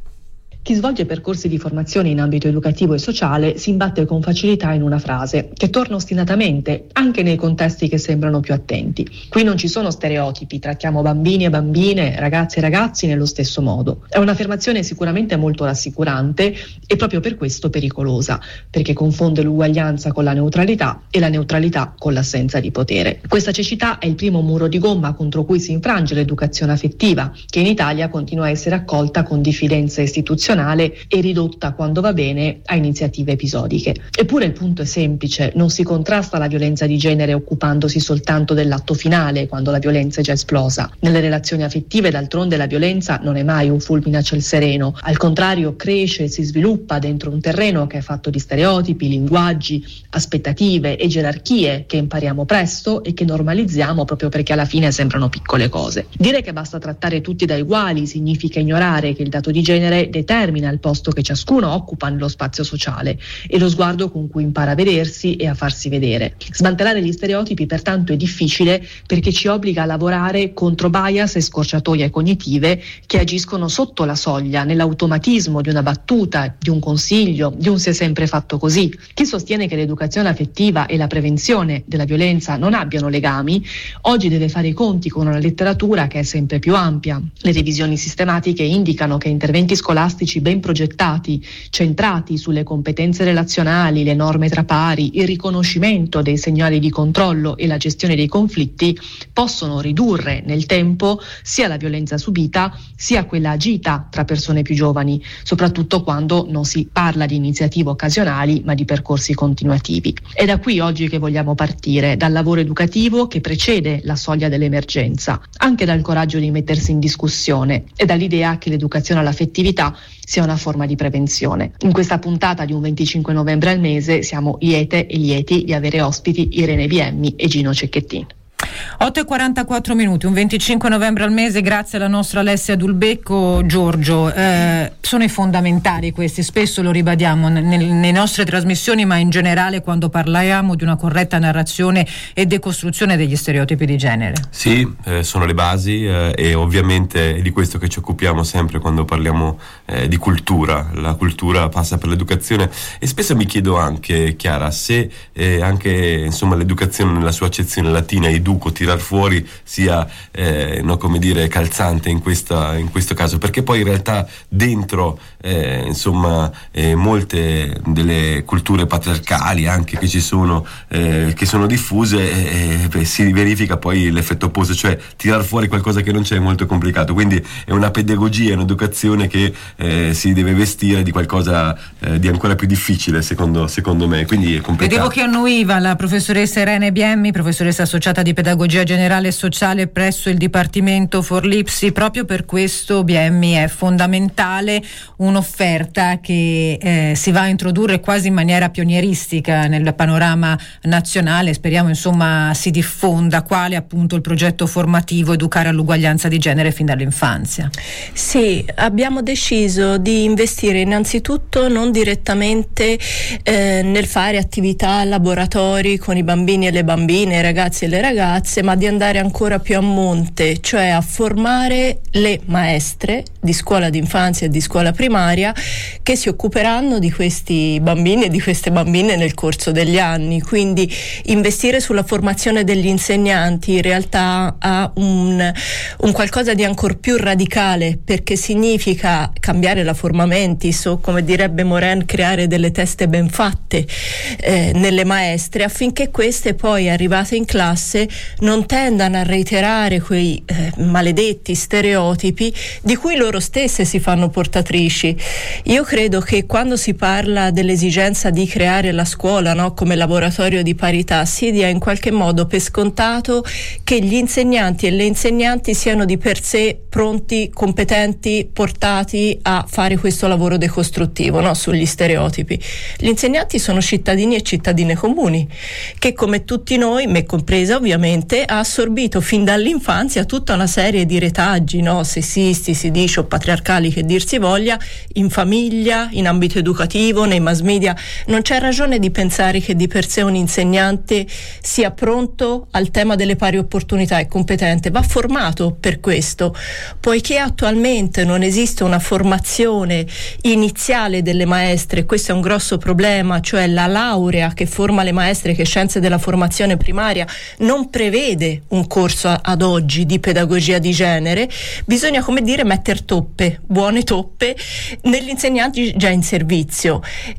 Speaker 19: Chi svolge percorsi di formazione in ambito educativo e sociale si imbatte con facilità in una frase che torna ostinatamente anche nei contesti che sembrano più attenti. Qui non ci sono stereotipi, trattiamo bambini e bambine, ragazzi e ragazzi nello stesso modo. È un'affermazione sicuramente molto rassicurante e proprio per questo pericolosa, perché confonde l'uguaglianza con la neutralità e la neutralità con l'assenza di potere. Questa cecità è il primo muro di gomma contro cui si infrange l'educazione affettiva, che in Italia continua a essere accolta con diffidenza istituzionale e ridotta, quando va bene, a iniziative episodiche. Eppure il punto è semplice: non si contrasta la violenza di genere occupandosi soltanto dell'atto finale, quando la violenza è già esplosa. Nelle relazioni affettive, d'altronde, la violenza non è mai un fulmine a ciel sereno, al contrario cresce e si sviluppa dentro un terreno che è fatto di stereotipi, linguaggi, aspettative e gerarchie che impariamo presto e che normalizziamo proprio perché alla fine sembrano piccole cose. Dire che basta trattare tutti da uguali significa ignorare che il dato di genere determina il posto che ciascuno occupa nello spazio sociale e lo sguardo con cui impara a vedersi e a farsi vedere. Smantellare gli stereotipi pertanto è difficile perché ci obbliga a lavorare contro bias e scorciatoie cognitive che agiscono sotto la soglia, nell'automatismo di una battuta, di un consiglio, di un si è sempre fatto così. Chi sostiene che l'educazione affettiva e la prevenzione della violenza non abbiano legami, oggi deve fare i conti con una letteratura che è sempre più ampia. Le revisioni sistematiche indicano che interventi scolastici ben progettati, centrati sulle competenze relazionali, le norme tra pari, il riconoscimento dei segnali di controllo e la gestione dei conflitti, possono ridurre nel tempo sia la violenza subita sia quella agita tra persone più giovani, soprattutto quando non si parla di iniziative occasionali ma di percorsi continuativi. È da qui oggi che vogliamo partire, dal lavoro educativo che precede la soglia dell'emergenza, anche dal coraggio di mettersi in discussione e dall'idea che l'educazione all'affettività sia una forma di prevenzione. In questa puntata di un 25 novembre al mese siamo liete e lieti di avere ospiti Irene Biemmi e Gino Cecchettin.
Speaker 2: 8:44, un 25 novembre al mese, grazie alla nostra Alessia Dulbecco. Giorgio, sono i fondamentali questi, spesso lo ribadiamo nelle nostre trasmissioni, ma in generale quando parliamo di una corretta narrazione e decostruzione degli stereotipi di genere.
Speaker 17: Sì, sono le basi e ovviamente è di questo che ci occupiamo sempre quando parliamo di cultura. La cultura passa per l'educazione e spesso mi chiedo anche, Chiara, se anche insomma l'educazione nella sua accezione latina, educo, tirar fuori, sia come dire, calzante in questo caso, perché poi in realtà dentro molte delle culture patriarcali anche che ci sono, che sono diffuse, si verifica poi l'effetto opposto, cioè tirar fuori qualcosa che non c'è è molto complicato, quindi è una pedagogia, un'educazione che si deve vestire di qualcosa di ancora più difficile secondo me, quindi è complicato.
Speaker 2: Vedevo che annuiva la professoressa Irene Biemmi, professoressa associata di pedagogia generale e sociale presso il Dipartimento Forlipsi. Proprio per questo, Biemmi, è fondamentale un'offerta che si va a introdurre quasi in maniera pionieristica nel panorama nazionale, speriamo insomma si diffonda, quale appunto il progetto formativo Educare all'uguaglianza di genere fin dall'infanzia.
Speaker 18: Sì, abbiamo deciso di investire innanzitutto non direttamente nel fare attività, laboratori con i bambini e le bambine, i ragazzi e le ragazze, ragazze, ma di andare ancora più a monte, cioè a formare le maestre di scuola d'infanzia e di scuola primaria che si occuperanno di questi bambini e di queste bambine nel corso degli anni. Quindi investire sulla formazione degli insegnanti in realtà ha un qualcosa di ancor più radicale, perché significa cambiare la forma mentis, o come direbbe Morin, creare delle teste ben fatte nelle maestre, affinché queste poi, arrivate in classe, non tendano a reiterare quei maledetti stereotipi di cui loro stesse si fanno portatrici. Io credo che quando si parla dell'esigenza di creare la scuola, no, come laboratorio di parità, si dia in qualche modo per scontato che gli insegnanti e le insegnanti siano di per sé pronti, competenti, portati a fare questo lavoro decostruttivo, no, sugli stereotipi. Gli insegnanti sono cittadini e cittadine comuni che, come tutti noi, me compresa ovviamente, ha assorbito fin dall'infanzia tutta una serie di retaggi, no, sessisti, si dice, o patriarcali, che dir si voglia, in famiglia, in ambito educativo, nei mass media. Non c'è ragione di pensare che di per sé un insegnante sia pronto al tema delle pari opportunità e competente. Va formato per questo, poiché attualmente non esiste una formazione iniziale delle maestre. Questo è un grosso problema, cioè la laurea che forma le maestre, che Scienze della Formazione Primaria non prevede un corso ad oggi di pedagogia di genere. Bisogna, come dire, mettere toppe, buone toppe, negli insegnanti già in servizio.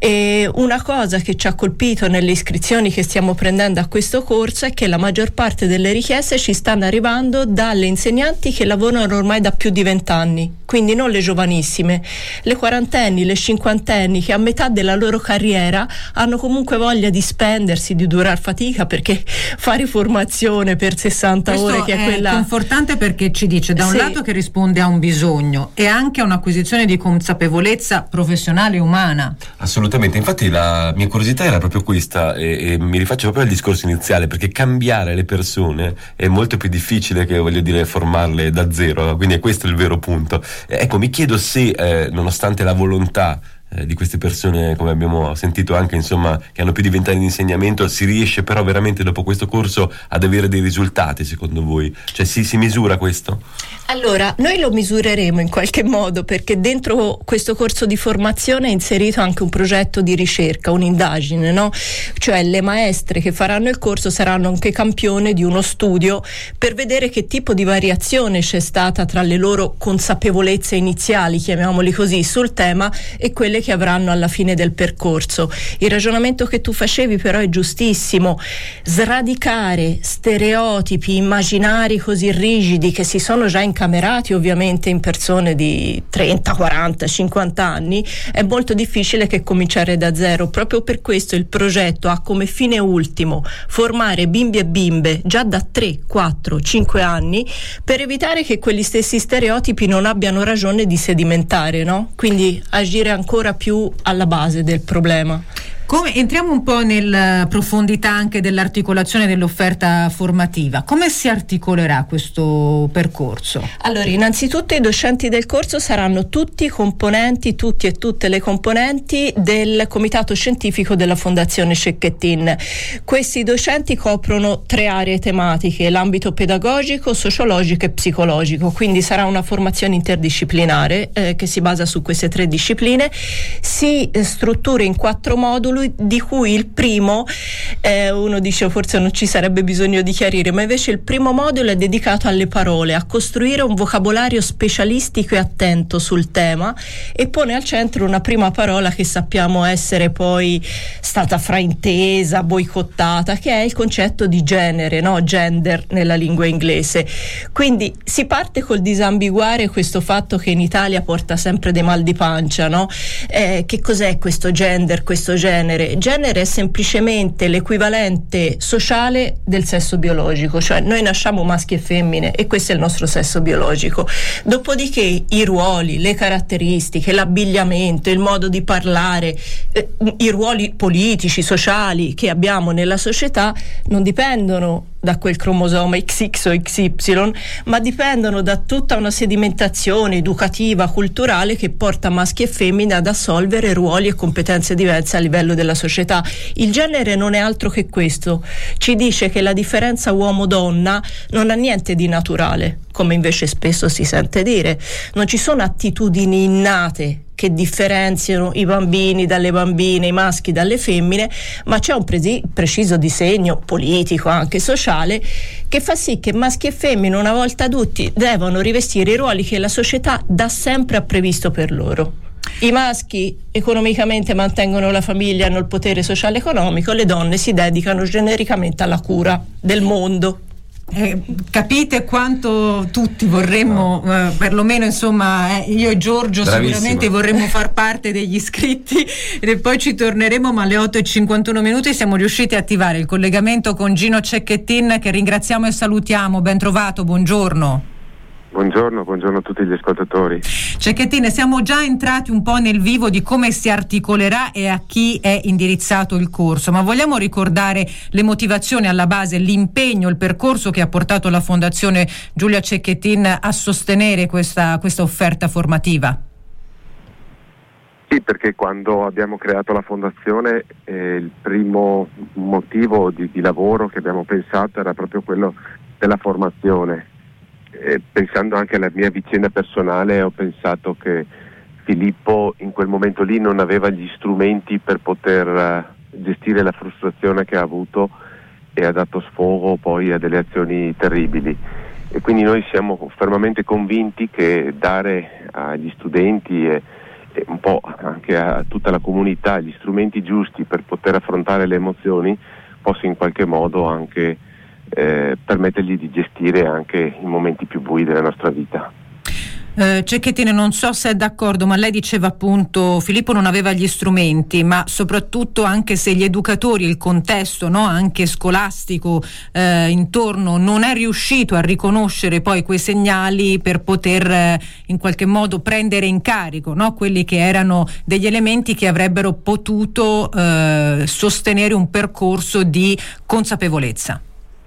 Speaker 18: E una cosa che ci ha colpito nelle iscrizioni che stiamo prendendo a questo corso è che la maggior parte delle richieste ci stanno arrivando dalle insegnanti che lavorano ormai da più di 20 anni, quindi non le giovanissime, le quarantenni, le cinquantenni, che a metà della loro carriera hanno comunque voglia di spendersi, di durar fatica, perché fare formazione per 60
Speaker 2: questo
Speaker 18: ore, che è quella
Speaker 2: confortante, perché ci dice da un lato che risponde a un bisogno e anche a un'acquisizione di consapevolezza professionale e umana.
Speaker 17: Assolutamente, infatti la mia curiosità era proprio questa, e mi rifaccio proprio al discorso iniziale, perché cambiare le persone è molto più difficile che, voglio dire, formarle da zero, quindi questo è il vero punto. Ecco, mi chiedo se nonostante la volontà di queste persone, come abbiamo sentito anche, insomma, che hanno più di 20 anni di insegnamento, si riesce però veramente dopo questo corso ad avere dei risultati, secondo voi? Cioè si misura questo?
Speaker 18: Allora, noi lo misureremo in qualche modo, perché dentro questo corso di formazione è inserito anche un progetto di ricerca, un'indagine, no? Cioè le maestre che faranno il corso saranno anche campione di uno studio per vedere che tipo di variazione c'è stata tra le loro consapevolezze iniziali, chiamiamoli così, sul tema, e quelle che avranno alla fine del percorso. Il ragionamento che tu facevi però è giustissimo: sradicare stereotipi, immaginari così rigidi che si sono già incamerati ovviamente in persone di 30, 40, 50 anni, è molto difficile che cominciare da zero. Proprio per questo il progetto ha come fine ultimo formare bimbi e bimbe già da 3, 4, 5 anni, per evitare che quegli stessi stereotipi non abbiano ragione di sedimentare, no? Quindi agire ancora più alla base del problema.
Speaker 2: Entriamo un po' nella profondità anche dell'articolazione dell'offerta formativa. Come si articolerà questo percorso?
Speaker 18: Allora, innanzitutto i docenti del corso saranno tutti componenti, tutti e tutte le componenti del comitato scientifico della Fondazione Cecchettin. Questi docenti coprono 3 aree tematiche: l'ambito pedagogico, sociologico e psicologico, quindi sarà una formazione interdisciplinare che si basa su queste 3 discipline. Si struttura in 4 moduli, di cui il primo, uno dice forse non ci sarebbe bisogno di chiarire, ma invece il primo modulo è dedicato alle parole, a costruire un vocabolario specialistico e attento sul tema, e pone al centro una prima parola che sappiamo essere poi stata fraintesa, boicottata, che è il concetto di genere, no? Gender nella lingua inglese. Quindi si parte col disambiguare questo fatto che in Italia porta sempre dei mal di pancia, no? Che cos'è questo gender, questo genere? Genere è semplicemente l'equivalente sociale del sesso biologico, cioè noi nasciamo maschi e femmine e questo è il nostro sesso biologico. Dopodiché i ruoli, le caratteristiche, l'abbigliamento, il modo di parlare, i ruoli politici, sociali che abbiamo nella società non dipendono da quel cromosoma XX o XY, ma dipendono da tutta una sedimentazione educativa, culturale, che porta maschi e femmine ad assolvere ruoli e competenze diverse a livello quello della società. Il genere non è altro che questo, ci dice che la differenza uomo-donna non ha niente di naturale, come invece spesso si sente dire. Non ci sono attitudini innate che differenziano i bambini dalle bambine, i maschi dalle femmine, ma c'è un preciso disegno politico, anche sociale, che fa sì che maschi e femmine, una volta adulti, devono rivestire i ruoli che la società da sempre ha previsto per loro. I maschi economicamente mantengono la famiglia, hanno il potere sociale economico, le donne si dedicano genericamente alla cura del mondo.
Speaker 2: Capite quanto tutti vorremmo, perlomeno insomma io e Giorgio
Speaker 17: Bravissima.
Speaker 2: Sicuramente vorremmo far parte degli iscritti, e poi ci torneremo, ma alle 8:51 siamo riusciti a attivare il collegamento con Gino Cecchettin, che ringraziamo e salutiamo. Ben trovato, buongiorno.
Speaker 20: Buongiorno a tutti gli ascoltatori.
Speaker 2: Cecchettin, siamo già entrati un po' nel vivo di come si articolerà e a chi è indirizzato il corso, ma vogliamo ricordare le motivazioni alla base, l'impegno, il percorso che ha portato la Fondazione Giulia Cecchettin a sostenere questa offerta formativa?
Speaker 20: Sì, perché quando abbiamo creato la Fondazione il primo motivo di lavoro che abbiamo pensato era proprio quello della formazione. Pensando anche alla mia vicenda personale, ho pensato che Filippo in quel momento lì non aveva gli strumenti per poter gestire la frustrazione che ha avuto, e ha dato sfogo poi a delle azioni terribili. E quindi noi siamo fermamente convinti che dare agli studenti e un po' anche a tutta la comunità gli strumenti giusti per poter affrontare le emozioni possa in qualche modo anche permettergli di gestire anche i momenti più bui della nostra vita.
Speaker 2: Cecchettin, non so se è d'accordo, ma lei diceva appunto Filippo non aveva gli strumenti, ma soprattutto anche se gli educatori, il contesto, no, anche scolastico intorno non è riuscito a riconoscere poi quei segnali per poter in qualche modo prendere in carico, no, quelli che erano degli elementi che avrebbero potuto sostenere un percorso di consapevolezza.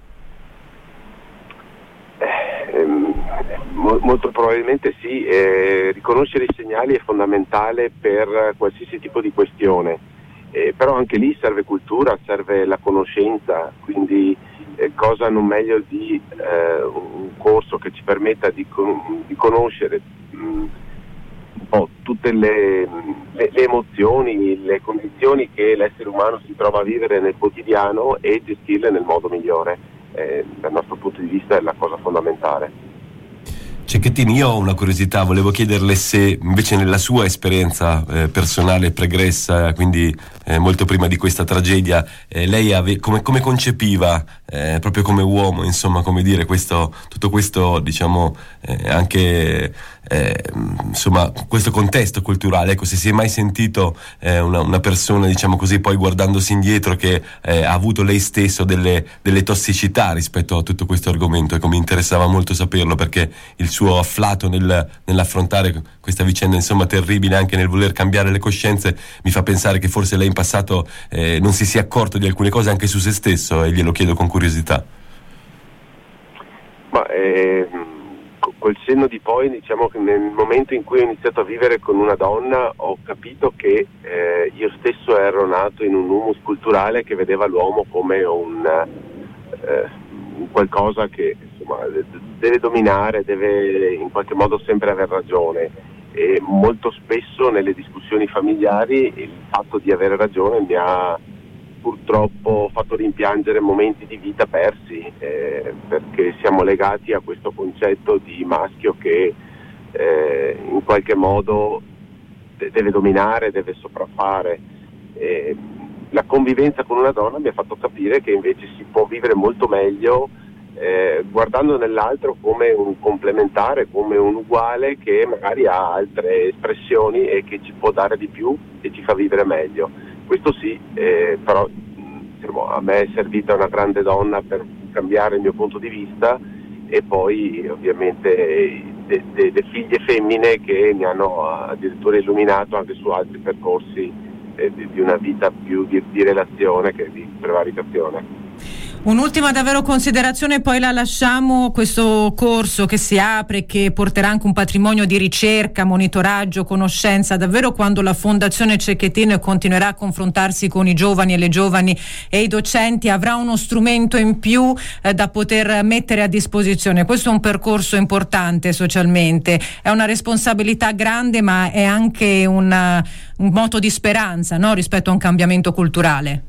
Speaker 20: Molto probabilmente sì, riconoscere i segnali è fondamentale per qualsiasi tipo di questione, però anche lì serve cultura, serve la conoscenza, quindi cosa non meglio di un corso che ci permetta di conoscere un po' tutte le emozioni, le condizioni che l'essere umano si trova a vivere nel quotidiano e gestirle nel modo migliore. Dal nostro punto di vista è la cosa fondamentale.
Speaker 17: Cecchettin, io ho una curiosità, volevo chiederle se invece nella sua esperienza personale pregressa, quindi molto prima di questa tragedia, lei come concepiva proprio come uomo, insomma, come dire, tutto questo, diciamo, anche insomma, questo contesto culturale, ecco, se si è mai sentito una persona, diciamo così, poi guardandosi indietro, che ha avuto lei stesso delle tossicità rispetto a tutto questo argomento. Ecco, mi interessava molto saperlo, perché il suo afflato nell'affrontare questa vicenda, insomma, terribile, anche nel voler cambiare le coscienze, mi fa pensare che forse lei in passato non si sia accorto di alcune cose anche su se stesso, e glielo chiedo con curiosità.
Speaker 20: Ma col senno di poi, diciamo che nel momento in cui ho iniziato a vivere con una donna, ho capito che io stesso ero nato in un humus culturale che vedeva l'uomo come un qualcosa che, insomma, deve dominare, deve in qualche modo sempre aver ragione, e molto spesso nelle discussioni familiari il fatto di avere ragione mi ha purtroppo fatto rimpiangere momenti di vita persi, perché siamo legati a questo concetto di maschio che in qualche modo deve dominare, deve sopraffare. La convivenza con una donna mi ha fatto capire che invece si può vivere molto meglio guardando nell'altro come un complementare, come un uguale che magari ha altre espressioni e che ci può dare di più e ci fa vivere meglio. Questo sì, però diciamo, a me è servita una grande donna per cambiare il mio punto di vista, e poi ovviamente le figlie femmine che mi hanno addirittura illuminato anche su altri percorsi di una vita più di relazione che di prevaricazione.
Speaker 2: Un'ultima davvero considerazione, poi la lasciamo. Questo corso che si apre, che porterà anche un patrimonio di ricerca, monitoraggio, conoscenza, davvero quando la Fondazione Cecchettin continuerà a confrontarsi con i giovani e le giovani e i docenti, avrà uno strumento in più da poter mettere a disposizione. Questo è un percorso importante socialmente, è una responsabilità grande, ma è anche un moto di speranza, no? Rispetto a un cambiamento culturale.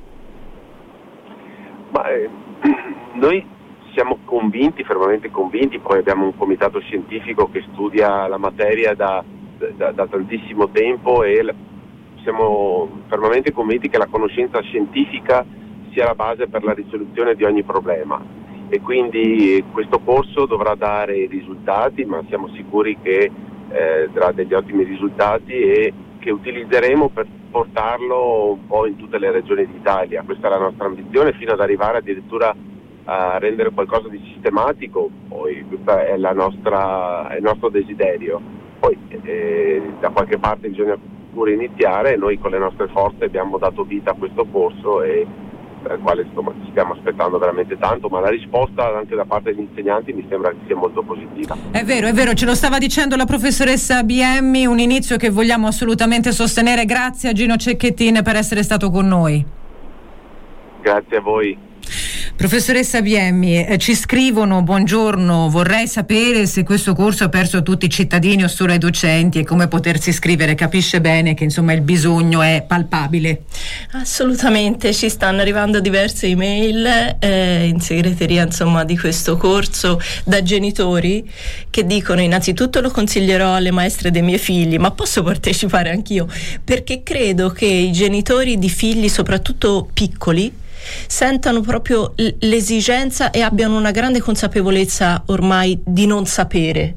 Speaker 20: Noi siamo convinti, fermamente convinti, poi abbiamo un comitato scientifico che studia la materia da tantissimo tempo e siamo fermamente convinti che la conoscenza scientifica sia la base per la risoluzione di ogni problema, e quindi questo corso dovrà dare risultati, ma siamo sicuri che darà degli ottimi risultati e che utilizzeremo per portarlo un po' in tutte le regioni d'Italia. Questa è la nostra ambizione, fino ad arrivare addirittura a rendere qualcosa di sistematico. Poi questo è il nostro desiderio. Poi da qualche parte bisogna pure iniziare, e noi con le nostre forze abbiamo dato vita a questo corso e per il quale ci stiamo aspettando veramente tanto, ma la risposta anche da parte degli insegnanti mi sembra che sia molto positiva.
Speaker 2: È vero, ce lo stava dicendo la professoressa Biemmi, un inizio che vogliamo assolutamente sostenere. Grazie a Gino Cecchettin per essere stato con noi.
Speaker 20: Grazie a voi.
Speaker 2: Professoressa Biemmi, ci scrivono: buongiorno, vorrei sapere se questo corso è aperto a tutti i cittadini o solo ai docenti, e come potersi iscrivere. Capisce bene che insomma il bisogno è palpabile.
Speaker 18: Assolutamente, ci stanno arrivando diverse email in segreteria insomma di questo corso da genitori che dicono: innanzitutto lo consiglierò alle maestre dei miei figli, ma posso partecipare anch'io? Perché credo che i genitori di figli soprattutto piccoli sentano proprio l'esigenza e abbiano una grande consapevolezza ormai di non sapere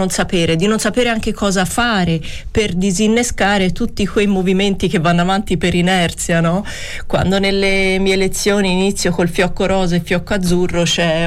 Speaker 18: anche cosa fare per disinnescare tutti quei movimenti che vanno avanti per inerzia, no? Quando nelle mie lezioni inizio col fiocco rosa e fiocco azzurro c'è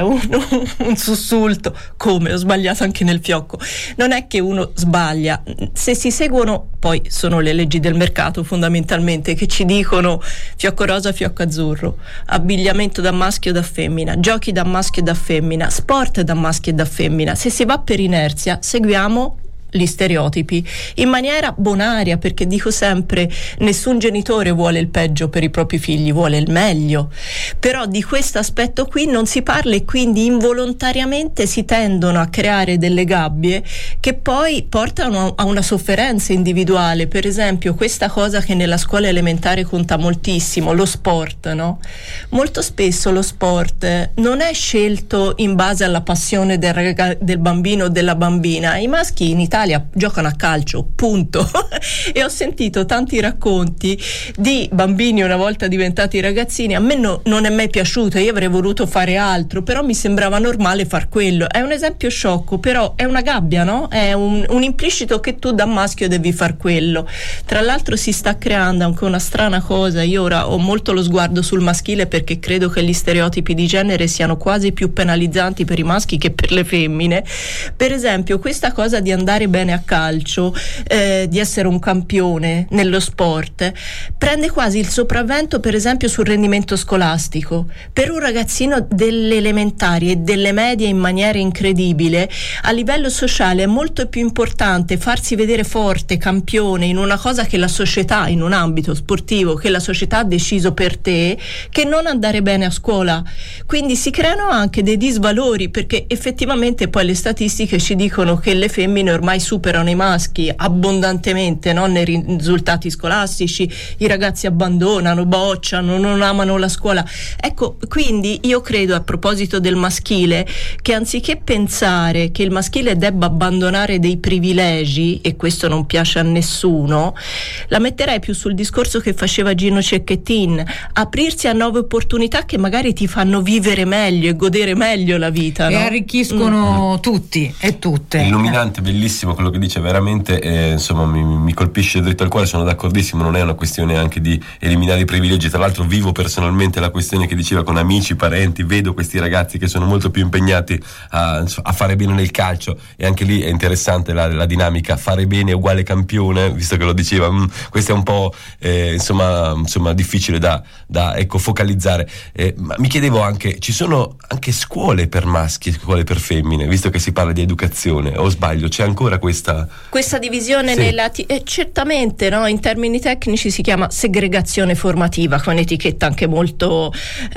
Speaker 18: un sussulto: come ho sbagliato anche nel fiocco. Non è che uno sbaglia, se si seguono, poi sono le leggi del mercato fondamentalmente che ci dicono fiocco rosa, fiocco azzurro, abbigliamento da maschio e da femmina, giochi da maschio e da femmina, sport da maschio e da femmina. Se si va per inerzia seguiamo gli stereotipi in maniera bonaria, perché dico sempre: nessun genitore vuole il peggio per i propri figli, vuole il meglio, però di questo aspetto qui non si parla, e quindi involontariamente si tendono a creare delle gabbie che poi portano a una sofferenza individuale. Per esempio questa cosa che nella scuola elementare conta moltissimo, lo sport, no? Molto spesso lo sport non è scelto in base alla passione del bambino o della bambina. I maschi in Italia giocano a calcio, punto. E ho sentito tanti racconti di bambini una volta diventati ragazzini: a me non è mai piaciuto, io avrei voluto fare altro, però mi sembrava normale far quello. È un esempio sciocco, però è una gabbia, no? È un implicito che tu da maschio devi far quello. Tra l'altro si sta creando anche una strana cosa. Io ora ho molto lo sguardo sul maschile, perché credo che gli stereotipi di genere siano quasi più penalizzanti per i maschi che per le femmine. Per esempio questa cosa di andare bene a calcio, di essere un campione nello sport, prende quasi il sopravvento per esempio sul rendimento scolastico. Per un ragazzino delle elementari e delle medie in maniera incredibile, a livello sociale è molto più importante farsi vedere forte, campione in una cosa che la società, in un ambito sportivo che la società ha deciso per te, che non andare bene a scuola. Quindi si creano anche dei disvalori, perché effettivamente poi le statistiche ci dicono che le femmine ormai superano i maschi abbondantemente, no? Nei risultati scolastici i ragazzi abbandonano, bocciano, non amano la scuola. Ecco, quindi io credo, a proposito del maschile, che anziché pensare che il maschile debba abbandonare dei privilegi, e questo non piace a nessuno, la metterei più sul discorso che faceva Gino Cecchettin: aprirsi a nuove opportunità che magari ti fanno vivere meglio e godere meglio la vita,
Speaker 2: e
Speaker 18: no?
Speaker 2: arricchiscono tutti e tutte.
Speaker 17: Illuminante, bellissimo bellissimo quello che dice, veramente, insomma mi colpisce dritto al cuore, sono d'accordissimo, non è una questione anche di eliminare i privilegi, tra l'altro vivo personalmente la questione che diceva con amici, parenti, vedo questi ragazzi che sono molto più impegnati a fare bene nel calcio, e anche lì è interessante la dinamica, fare bene uguale campione, visto che lo diceva, questo è un po' insomma difficile da ecco, focalizzare, ma mi chiedevo anche, ci sono anche scuole per maschi e scuole per femmine, visto che si parla di educazione, o sbaglio, c'è ancora questa
Speaker 18: divisione? Sì. Certamente, no? In termini tecnici si chiama segregazione formativa, con etichetta anche molto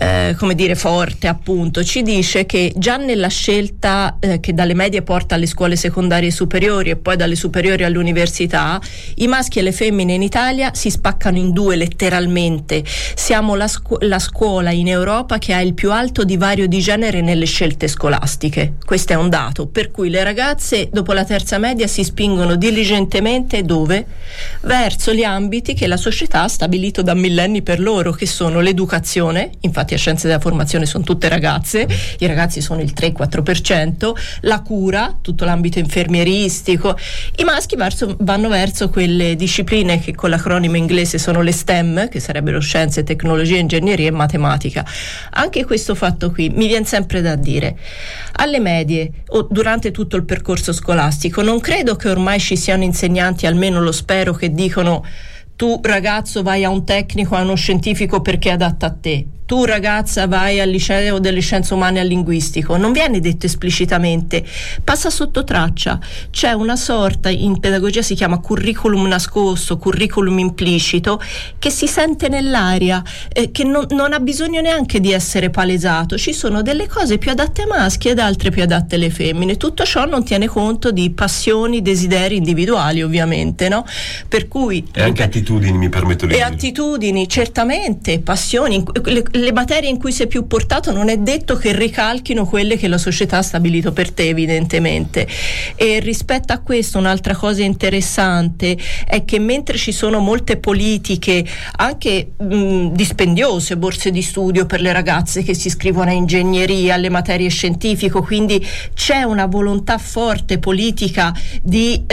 Speaker 18: forte, appunto. Ci dice che già nella scelta che dalle medie porta alle scuole secondarie superiori e poi dalle superiori all'università, i maschi e le femmine in Italia si spaccano in due letteralmente. Siamo la scuola in Europa che ha il più alto divario di genere nelle scelte scolastiche. Questo è un dato, per cui le ragazze dopo la terza media si spingono diligentemente dove? Verso gli ambiti che la società ha stabilito da millenni per loro, che sono l'educazione, infatti a scienze della formazione sono tutte ragazze, i ragazzi sono il 3-4%, la cura, tutto l'ambito infermieristico, i maschi vanno verso quelle discipline che con l'acronimo inglese sono le STEM, che sarebbero scienze, tecnologia, ingegneria e matematica. Anche questo fatto qui mi viene sempre da dire, alle medie o durante tutto il percorso scolastico non credo che ormai ci siano insegnanti, almeno lo spero, che dicono: tu ragazzo vai a un tecnico, a uno scientifico perché è adatta a te, tu ragazza vai al liceo delle scienze umane al linguistico. Non viene detto esplicitamente, passa sotto traccia. C'è una sorta, in pedagogia si chiama curriculum nascosto, curriculum implicito, che si sente nell'aria, che non ha bisogno neanche di essere palesato. Ci sono delle cose più adatte ai maschi ed altre più adatte alle femmine. Tutto ciò non tiene conto di passioni, desideri individuali, ovviamente, no? Per cui
Speaker 17: e anche attitudini, mi permetto di dire.
Speaker 18: E attitudini, certamente, passioni, le materie in cui sei più portato non è detto che ricalchino quelle che la società ha stabilito per te, evidentemente. E rispetto a questo, un'altra cosa interessante è che mentre ci sono molte politiche anche dispendiose, borse di studio per le ragazze che si iscrivono a ingegneria, alle materie scientifiche, quindi c'è una volontà forte politica di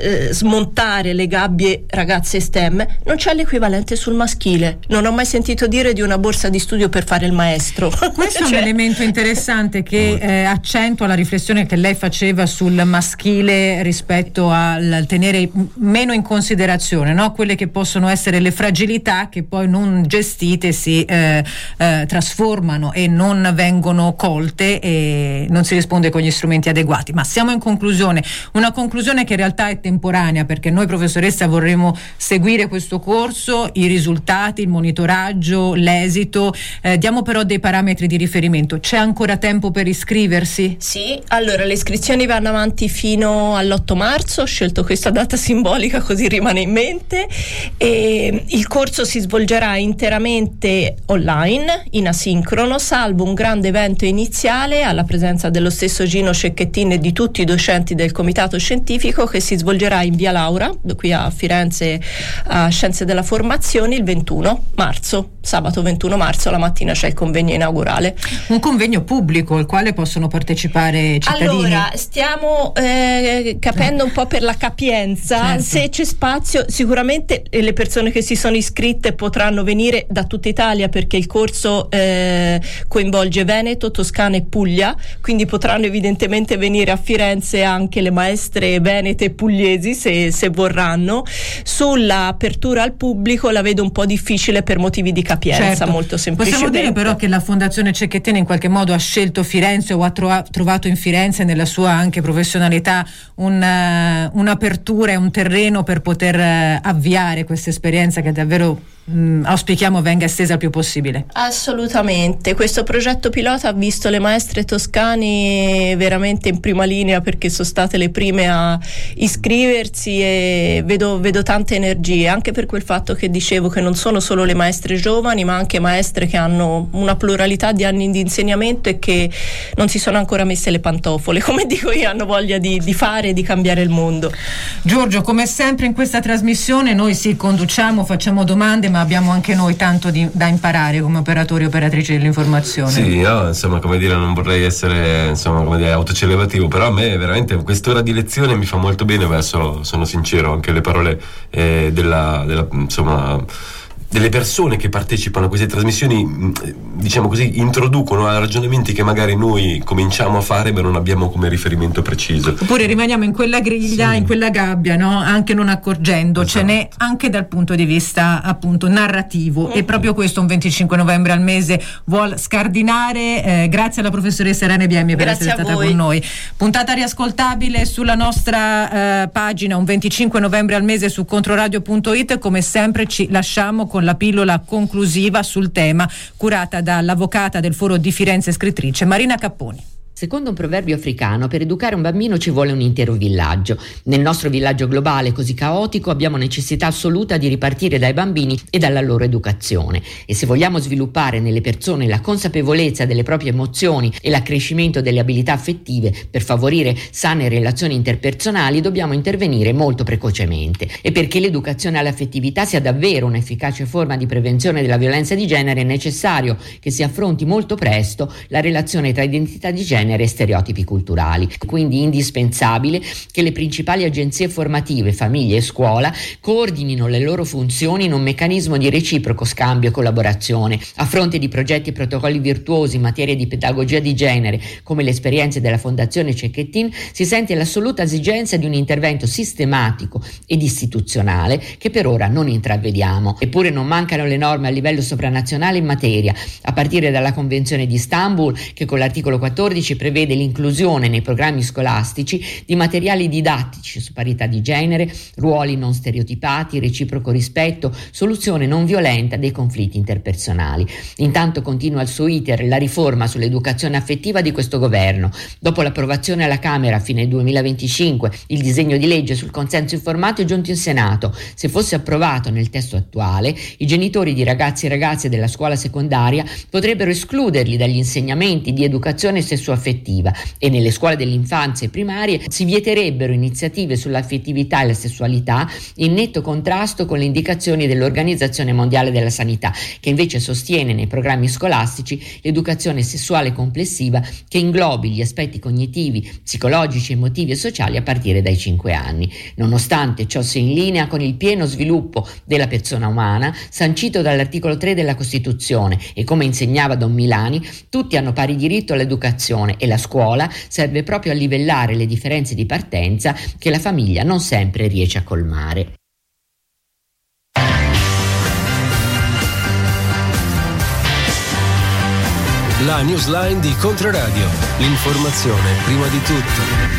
Speaker 18: smontare le gabbie ragazze STEM, non c'è l'equivalente sul maschile. Non ho mai sentito dire di una borsa di studio per fare il maestro.
Speaker 2: Questo è un elemento interessante che accentua la riflessione che lei faceva sul maschile rispetto al tenere meno in considerazione, no? Quelle che possono essere le fragilità che poi non gestite si trasformano e non vengono colte e non si risponde con gli strumenti adeguati. Ma siamo in conclusione, una conclusione che in realtà è temporanea, perché noi professoressa vorremmo seguire questo corso, i risultati, il monitoraggio, l'esito. Diamo però dei parametri di riferimento. C'è ancora tempo per iscriversi?
Speaker 18: Sì, allora le iscrizioni vanno avanti fino all'8 marzo, ho scelto questa data simbolica così rimane in mente, e il corso si svolgerà interamente online, in asincrono, salvo un grande evento iniziale alla presenza dello stesso Gino Cecchettin e di tutti i docenti del comitato scientifico, che si svolgerà in via Laura, qui a Firenze, a Scienze della Formazione, il 21 marzo, sabato 21 marzo, la mattina c'è il convegno inaugurale.
Speaker 2: Un convegno pubblico al quale possono partecipare cittadini?
Speaker 18: Allora, stiamo capendo un po' per la capienza, certo. Se c'è spazio, sicuramente le persone che si sono iscritte potranno venire da tutta Italia, perché il corso coinvolge Veneto, Toscana e Puglia, quindi potranno evidentemente venire a Firenze anche le maestre venete e pugliesi se vorranno. Sull'apertura al pubblico la vedo un po' difficile per motivi di capienza, certo. Molto semplicemente.
Speaker 2: Possiamo dire però che la Fondazione Cecchettin in qualche modo ha scelto Firenze o ha trovato in Firenze, nella sua anche professionalità, un'apertura e un terreno per poter avviare questa esperienza che davvero auspichiamo venga estesa il più possibile.
Speaker 18: Assolutamente, questo progetto pilota ha visto le maestre toscane veramente in prima linea, perché sono state le prime a iscriversi, e vedo tante energie, anche per quel fatto che dicevo che non sono solo le maestre giovani, ma anche maestre che hanno una pluralità di anni di insegnamento e che non si sono ancora messe le pantofole, come dico io, hanno voglia di fare e di cambiare il mondo.
Speaker 2: Giorgio, come sempre in questa trasmissione noi conduciamo, facciamo domande, ma abbiamo anche noi tanto da imparare come operatori e operatrici dell'informazione.
Speaker 17: Sì, io insomma, come dire, non vorrei essere autocelebrativo, però a me veramente quest'ora di lezione mi fa molto bene, sono sincero, anche le parole delle persone che partecipano a queste trasmissioni, diciamo così, introducono a ragionamenti che magari noi cominciamo a fare ma non abbiamo come riferimento preciso.
Speaker 2: Oppure rimaniamo in quella griglia, in quella gabbia, no? Anche non accorgendocene, anche dal punto di vista appunto narrativo. E proprio questo un 25 novembre al mese vuol scardinare. Grazie alla professoressa Irene Biemmi per essere stata con noi. Puntata riascoltabile sulla nostra pagina un 25 novembre al mese su controradio.it. Come sempre ci lasciamo con la pillola conclusiva sul tema, curata dall'avvocata del Foro di Firenze e scrittrice Marina Capponi.
Speaker 21: Secondo un proverbio africano, per educare un bambino ci vuole un intero villaggio. Nel nostro villaggio globale così caotico abbiamo necessità assoluta di ripartire dai bambini e dalla loro educazione. E se vogliamo sviluppare nelle persone la consapevolezza delle proprie emozioni e l'accrescimento delle abilità affettive per favorire sane relazioni interpersonali, dobbiamo intervenire molto precocemente. E perché l'educazione all'affettività sia davvero un'efficace forma di prevenzione della violenza di genere, è necessario che si affronti molto presto la relazione tra identità di genere e stereotipi culturali. Quindi indispensabile che le principali agenzie formative, famiglie e scuola, coordinino le loro funzioni in un meccanismo di reciproco scambio e collaborazione. A fronte di progetti e protocolli virtuosi in materia di pedagogia di genere, come le esperienze della Fondazione Cecchettin, si sente l'assoluta esigenza di un intervento sistematico ed istituzionale che per ora non intravediamo. Eppure non mancano le norme a livello sovranazionale in materia, a partire dalla Convenzione di Istanbul, che con l'articolo 14 prevede l'inclusione nei programmi scolastici di materiali didattici su parità di genere, ruoli non stereotipati, reciproco rispetto, soluzione non violenta dei conflitti interpersonali. Intanto continua il suo iter la riforma sull'educazione affettiva di questo governo. Dopo l'approvazione alla Camera a fine 2025, il disegno di legge sul consenso informato è giunto in Senato. Se fosse approvato nel testo attuale, i genitori di ragazzi e ragazze della scuola secondaria potrebbero escluderli dagli insegnamenti di educazione sessuaffettiva e nelle scuole dell'infanzia e primarie si vieterebbero iniziative sull'affettività e la sessualità in netto contrasto con le indicazioni dell'Organizzazione Mondiale della Sanità, che invece sostiene nei programmi scolastici l'educazione sessuale complessiva che inglobi gli aspetti cognitivi, psicologici, emotivi e sociali a partire dai 5 anni. Nonostante ciò sia in linea con il pieno sviluppo della persona umana sancito dall'articolo 3 della Costituzione e come insegnava Don Milani, tutti hanno pari diritto all'educazione e la scuola serve proprio a livellare le differenze di partenza che la famiglia non sempre riesce a colmare.
Speaker 15: La newsline di Controradio, l'informazione prima di tutto.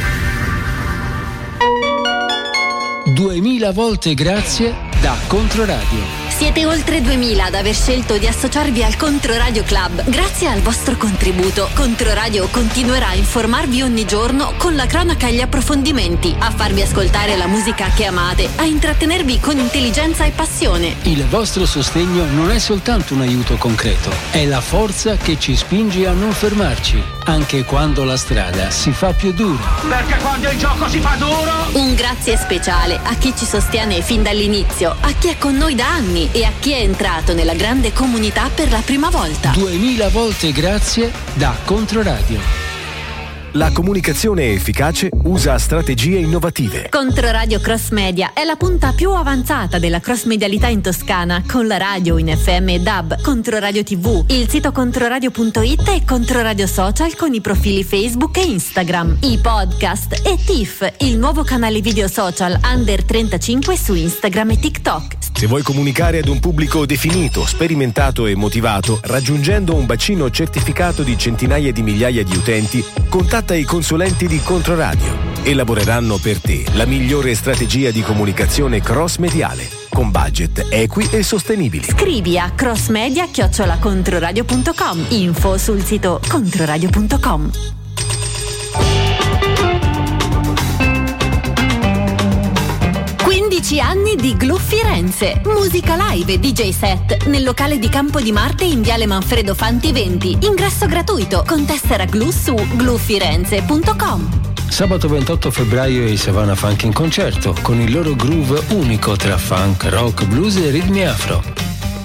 Speaker 1: 2000 volte grazie da Controradio.
Speaker 4: Siete oltre 2000 ad aver scelto di associarvi al Controradio Club. Grazie al vostro contributo, Controradio continuerà a informarvi ogni giorno con la cronaca e gli approfondimenti, a farvi ascoltare la musica che amate, a intrattenervi con intelligenza e passione.
Speaker 1: Il vostro sostegno non è soltanto un aiuto concreto, è la forza che ci spinge a non fermarci, anche quando la strada si fa più dura.
Speaker 8: Perché quando il gioco si fa duro?
Speaker 4: Un grazie speciale a chi ci sostiene fin dall'inizio, a chi è con noi da anni e a chi è entrato nella grande comunità per la prima volta.
Speaker 1: 2000 volte grazie da Controradio.
Speaker 15: La comunicazione efficace usa strategie innovative.
Speaker 4: Controradio Cross Media è la punta più avanzata della cross medialità in Toscana, con la radio in FM e DAB, Controradio TV, il sito controradio.it e Controradio Social con i profili Facebook e Instagram, i podcast e TIFF, il nuovo canale video social under 35 su Instagram e TikTok.
Speaker 15: Se vuoi comunicare ad un pubblico definito, sperimentato e motivato, raggiungendo un bacino certificato di centinaia di migliaia di utenti, contatta i consulenti di Controradio. Elaboreranno per te la migliore strategia di comunicazione cross-mediale, con budget equi e sostenibili.
Speaker 4: Scrivi a crossmedia@controradio.com. Info sul sito controradio.com. Anni di Glu Firenze, musica live e DJ set nel locale di Campo di Marte in Viale Manfredo Fanti 20, ingresso gratuito con tessera Glu su glufirenze.com.
Speaker 1: Sabato 28 febbraio i Savannah Funk in concerto con il loro groove unico tra funk, rock, blues e ritmi afro.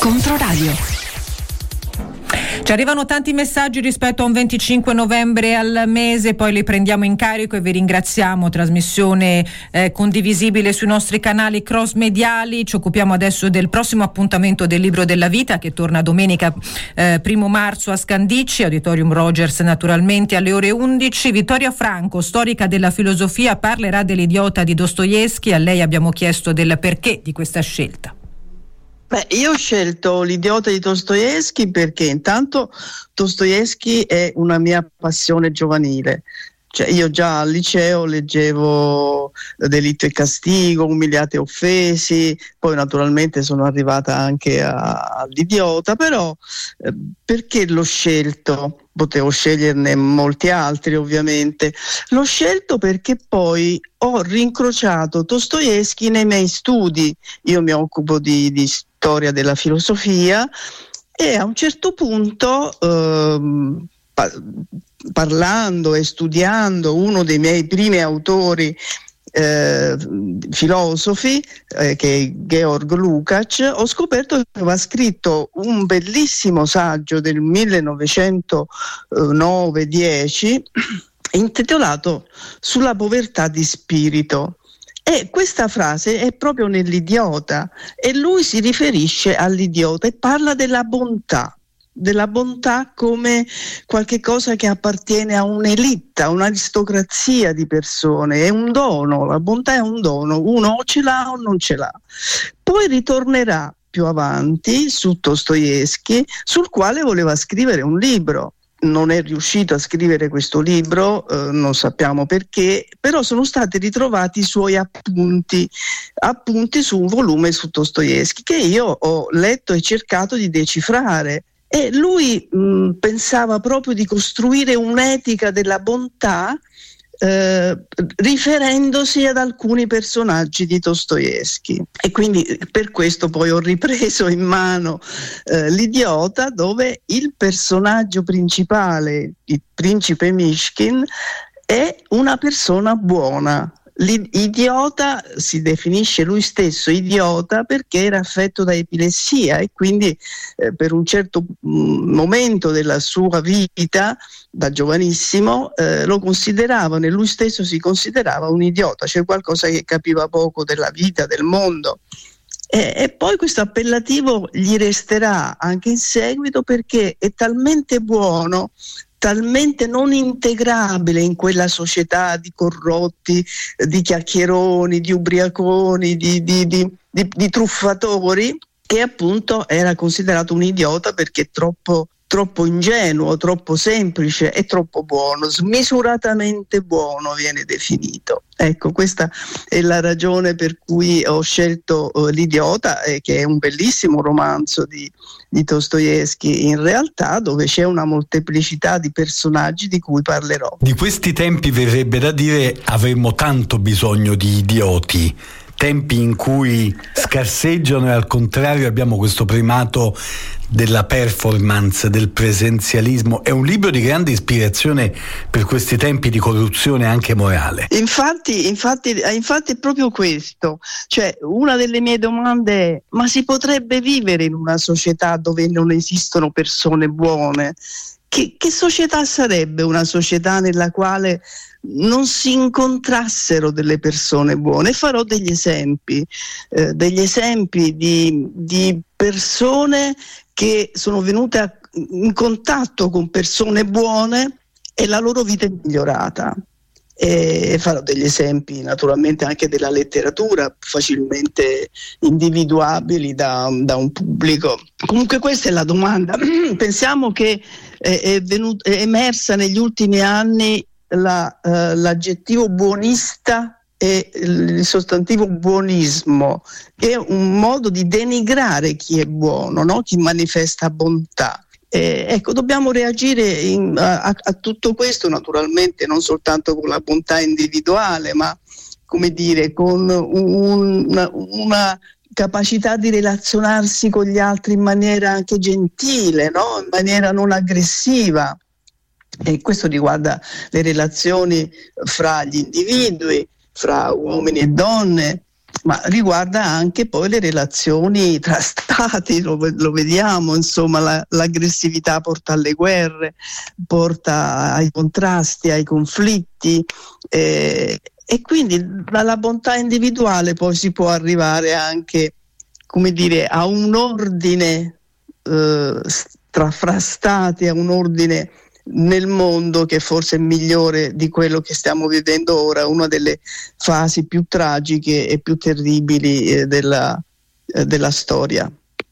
Speaker 3: Controradio.
Speaker 2: Ci arrivano tanti messaggi rispetto a un 25 novembre al mese, poi li prendiamo in carico e vi ringraziamo. Trasmissione condivisibile sui nostri canali cross mediali. Ci occupiamo adesso del prossimo appuntamento del Libro della Vita, che torna domenica 1 marzo a Scandicci, Auditorium Rogers naturalmente alle ore 11. Vittoria Franco, storica della filosofia, parlerà dell'Idiota di Dostoevskij. A lei abbiamo chiesto del perché di questa scelta.
Speaker 7: Io ho scelto l'Idiota di Dostoevskij perché intanto Dostoevskij è una mia passione giovanile. Cioè, io già al liceo leggevo Delitto e Castigo, Umiliati e Offesi, poi naturalmente sono arrivata anche all'Idiota, però perché l'ho scelto? Potevo sceglierne molti altri ovviamente. L'ho scelto perché poi ho rincrociato Dostoevskij nei miei studi. Io mi occupo di storia della filosofia e a un certo punto parlando e studiando uno dei miei primi autori filosofi, che è Georg Lukács, ho scoperto che aveva scritto un bellissimo saggio del 1909-10 intitolato Sulla povertà di spirito. E questa frase è proprio nell'Idiota e lui si riferisce all'idiota e parla della bontà come qualche cosa che appartiene a un'elite, a un'aristocrazia di persone. È un dono, la bontà è un dono, uno o ce l'ha o non ce l'ha. Poi ritornerà più avanti su Dostoevskij, sul quale voleva scrivere un libro. Non è riuscito a scrivere questo libro, non sappiamo perché, però sono stati ritrovati i suoi appunti su un volume su Dostoevskij che io ho letto e cercato di decifrare. E lui pensava proprio di costruire un'etica della bontà riferendosi ad alcuni personaggi di Dostoevskij. E quindi per questo poi ho ripreso in mano l'Idiota, dove il personaggio principale, il principe Mishkin, è una persona buona. L'idiota si definisce lui stesso idiota perché era affetto da epilessia e quindi per un certo momento della sua vita da giovanissimo lo consideravano e lui stesso si considerava un idiota, cioè qualcosa che capiva poco della vita, del mondo. E poi questo appellativo gli resterà anche in seguito perché è talmente buono, talmente non integrabile in quella società di corrotti, di chiacchieroni, di ubriaconi, di truffatori, che appunto era considerato un idiota perché troppo ingenuo, troppo semplice e troppo buono, smisuratamente buono viene definito. Ecco, questa è la ragione per cui ho scelto l'Idiota, che è un bellissimo romanzo di Dostoevskij in realtà, dove c'è una molteplicità di personaggi di cui parlerò.
Speaker 22: Di questi tempi verrebbe da dire avremmo tanto bisogno di idioti, tempi in cui scarseggiano e al contrario abbiamo questo primato della performance, del presenzialismo. È un libro di grande ispirazione per questi tempi di corruzione anche morale.
Speaker 7: Infatti è proprio questo. Cioè, una delle mie domande è: ma si potrebbe vivere in una società dove non esistono persone buone? Che società sarebbe una società nella quale non si incontrassero delle persone buone? Farò degli esempi di persone che sono venute in contatto con persone buone e la loro vita è migliorata. E farò degli esempi naturalmente anche della letteratura, facilmente individuabili da un pubblico. Comunque questa è la domanda. Pensiamo che è emersa negli ultimi anni l'aggettivo buonista e il sostantivo buonismo, che è un modo di denigrare chi è buono, no? Chi manifesta bontà. Ecco, dobbiamo reagire a tutto questo, naturalmente non soltanto con la bontà individuale, ma come dire, con una capacità di relazionarsi con gli altri in maniera anche gentile, no? In maniera non aggressiva. E questo riguarda le relazioni fra gli individui, fra uomini e donne,
Speaker 3: ma riguarda anche poi le relazioni tra stati, lo vediamo, insomma, l'aggressività porta alle guerre, porta ai contrasti, ai conflitti, e quindi dalla bontà individuale poi si può arrivare anche, come dire, a un ordine fra stati, a un ordine nel mondo che forse è migliore di quello che stiamo vivendo ora, una delle fasi più tragiche e più terribili della storia.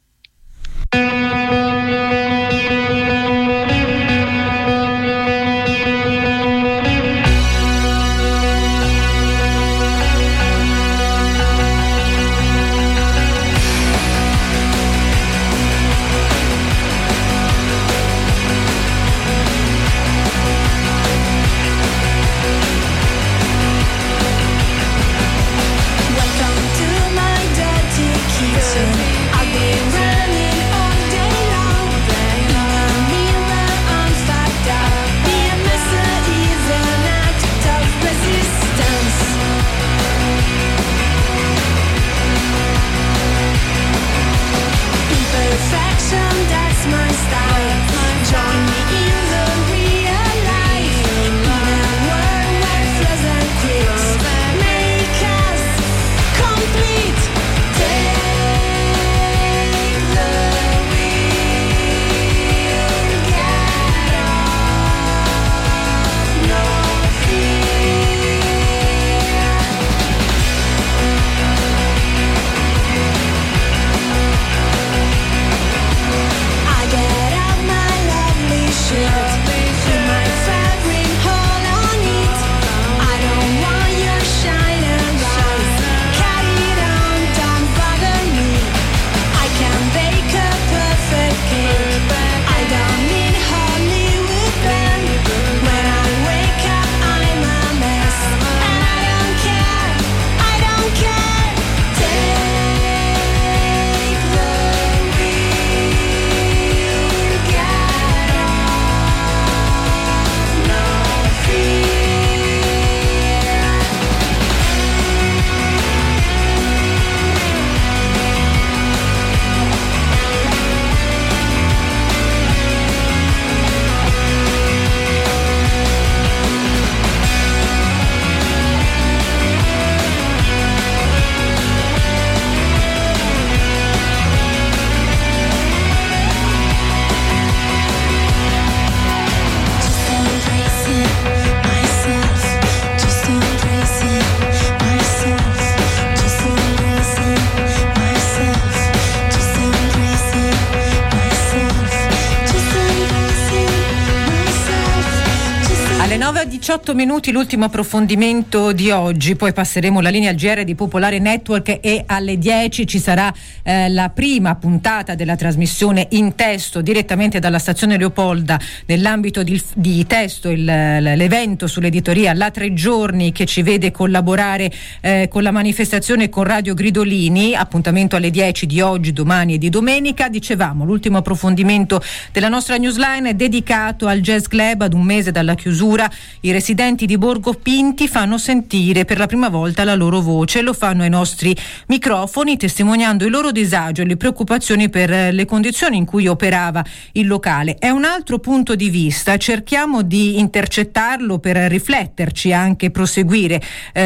Speaker 2: Alle 9:18 minuti l'ultimo approfondimento di oggi, poi passeremo la linea al GR di Popolare Network e alle 10 ci sarà la prima puntata della trasmissione in testo direttamente dalla stazione Leopolda nell'ambito di testo, l'evento sull'editoria La 3 Giorni che ci vede collaborare con la manifestazione con Radio Gridolini. Appuntamento alle 10 di oggi, domani e di domenica. Dicevamo, l'ultimo approfondimento della nostra newsline è dedicato al Jazz Club. Ad un mese dalla chiusura i residenti di Borgo Pinti fanno sentire per la prima volta la loro voce, lo fanno ai nostri microfoni testimoniando il loro disagio e le preoccupazioni per le condizioni in cui operava il locale. È un altro punto di vista, cerchiamo di intercettarlo per rifletterci, anche proseguire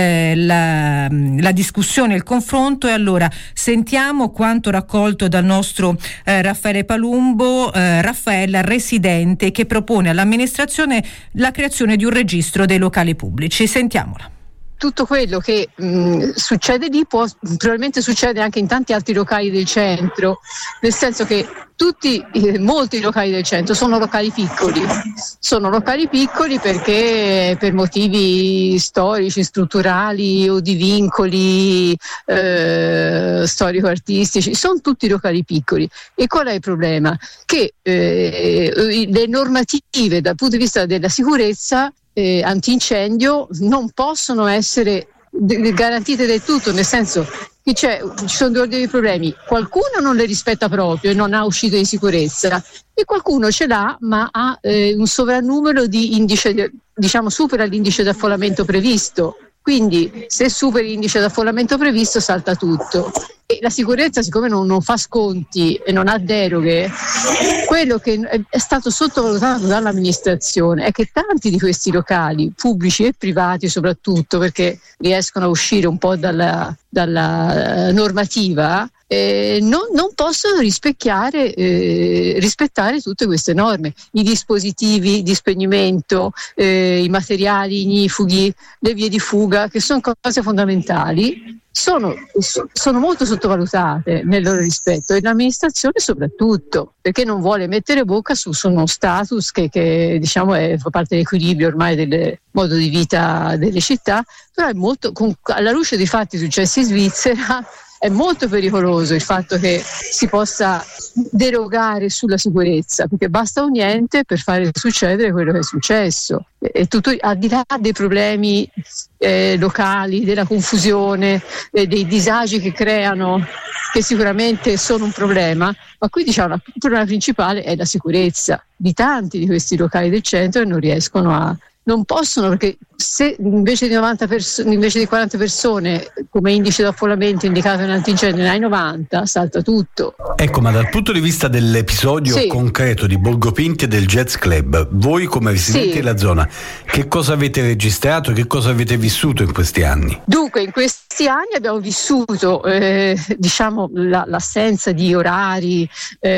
Speaker 2: la discussione, il confronto, e allora sentiamo quanto raccolto dal nostro Raffaele Palumbo, Raffaella residente, che propone all'amministrazione la creazione di un registro dei locali pubblici. Sentiamola.
Speaker 6: Tutto quello che succede lì probabilmente succede anche in tanti altri locali del centro, nel senso che molti locali del centro sono locali piccoli perché per motivi storici, strutturali o di vincoli storico-artistici, sono tutti locali piccoli. E qual è il problema? Che le normative dal punto di vista della sicurezza antincendio non possono essere garantite del tutto, nel senso che ci sono due ordini di problemi: qualcuno non le rispetta proprio e non ha uscite di sicurezza, e qualcuno ce l'ha ma ha un sovrannumero di indice, supera l'indice di affollamento previsto. quindi se superi l'indice di affollamento previsto salta tutto. E la sicurezza, siccome non fa sconti e non ha deroghe, quello che è stato sottovalutato dall'amministrazione è che tanti di questi locali, pubblici e privati soprattutto, perché riescono a uscire un po' dalla normativa, non possono rispettare tutte queste norme, i dispositivi di spegnimento, i materiali ignifughi, le vie di fuga, che sono cose fondamentali, sono molto sottovalutate nel loro rispetto, e l'amministrazione soprattutto, perché non vuole mettere bocca su uno status che diciamo fa parte dell'equilibrio ormai del modo di vita delle città, però è molto, alla luce dei fatti successi in Svizzera, è molto pericoloso il fatto che si possa derogare sulla sicurezza, perché basta un niente per fare succedere quello che è successo. E tutto, al di là dei problemi locali, della confusione, dei disagi che creano, che sicuramente sono un problema, ma qui diciamo il problema principale è la sicurezza di tanti di questi locali del centro che non possono, perché se invece di 40 persone come indice di affollamento indicato in antincendio ne hai 90, salta tutto.
Speaker 22: Ecco, ma dal punto di vista dell'episodio concreto di Borgo Pinti e del Jazz Club, voi come residenti della zona, che cosa avete registrato, che cosa avete vissuto in questi anni?
Speaker 6: Dunque, in questi anni abbiamo vissuto diciamo l'assenza di orari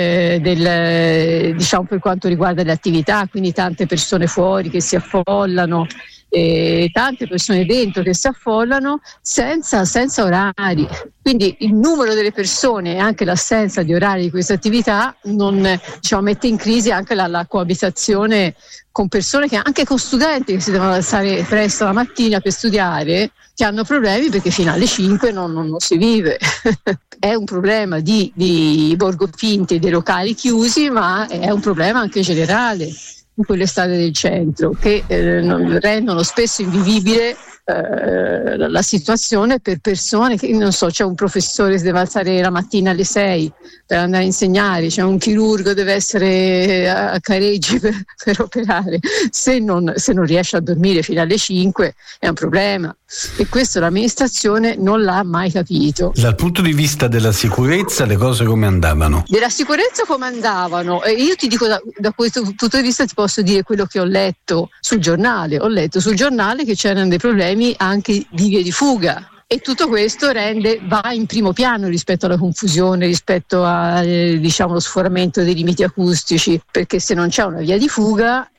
Speaker 6: diciamo per quanto riguarda le attività, quindi tante persone fuori che si affollano, tante persone dentro che si affollano senza orari, quindi il numero delle persone e anche l'assenza di orari di queste attività mette in crisi anche la coabitazione con persone anche con studenti che si devono alzare presto la mattina per studiare, che hanno problemi perché fino alle 5 non si vive. È un problema di Borgo Pinti e dei locali chiusi, ma è un problema anche generale in quelle strade del centro che rendono spesso invivibile la situazione per persone che, non so, c'è un professore che si deve alzare la mattina alle 6 per andare a insegnare, c'è un chirurgo che deve essere a Careggi per operare, se non riesce a dormire fino alle 5 è un problema, e questo l'amministrazione non l'ha mai capito.
Speaker 22: Dal punto di vista della sicurezza le cose come andavano?
Speaker 6: Della sicurezza come andavano? Io ti dico da questo punto di vista ti posso dire quello che ho letto sul giornale. Ho letto sul giornale che c'erano dei problemi anche di vie di fuga, e tutto questo va in primo piano rispetto alla confusione, rispetto a lo sforamento dei limiti acustici, perché se non c'è una via di fuga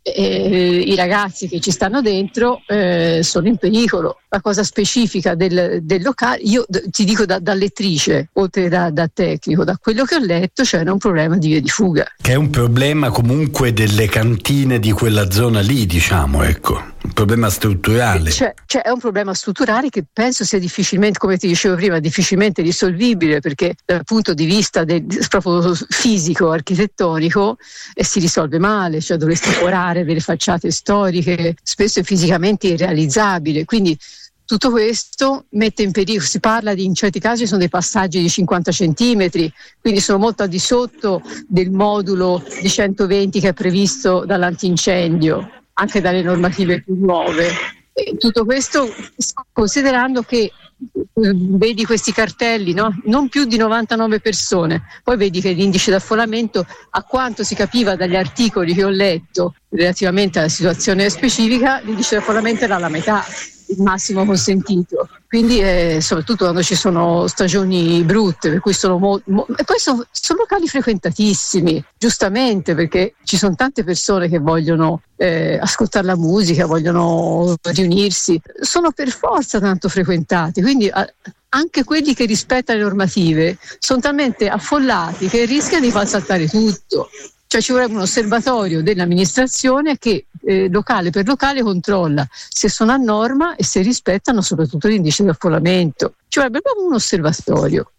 Speaker 6: i ragazzi che ci stanno dentro sono in pericolo. La cosa specifica del locale, io ti dico da lettrice, oltre da tecnico, da quello che ho letto c'era un problema di via di fuga.
Speaker 22: Che è un problema comunque delle cantine di quella zona lì, diciamo, ecco. Un problema strutturale.
Speaker 6: È un problema strutturale che penso sia difficilmente, come ti dicevo prima, difficilmente risolvibile, perché dal punto di vista proprio fisico, architettonico, si risolve male, cioè dovresti forare delle facciate storiche, spesso è fisicamente irrealizzabile, quindi tutto questo mette in pericolo. Si parla in certi casi sono dei passaggi di 50 centimetri, quindi sono molto al di sotto del modulo di 120 che è previsto dall'antincendio, anche dalle normative più nuove. E tutto questo considerando che vedi questi cartelli, no? Non più di 99 persone, poi vedi che l'indice d'affollamento, a quanto si capiva dagli articoli che ho letto relativamente alla situazione specifica, l'indice d'affollamento era la metà, il massimo consentito, quindi soprattutto quando ci sono stagioni brutte, per cui e poi sono locali frequentatissimi, giustamente, perché ci sono tante persone che vogliono ascoltare la musica, vogliono riunirsi, sono per forza tanto frequentati, quindi anche quelli che rispettano le normative sono talmente affollati che rischiano di far saltare tutto. Cioè ci vorrebbe un osservatorio dell'amministrazione che locale per locale controlla se sono a norma e se rispettano soprattutto l'indice di affollamento. Ci vorrebbe proprio un osservatorio.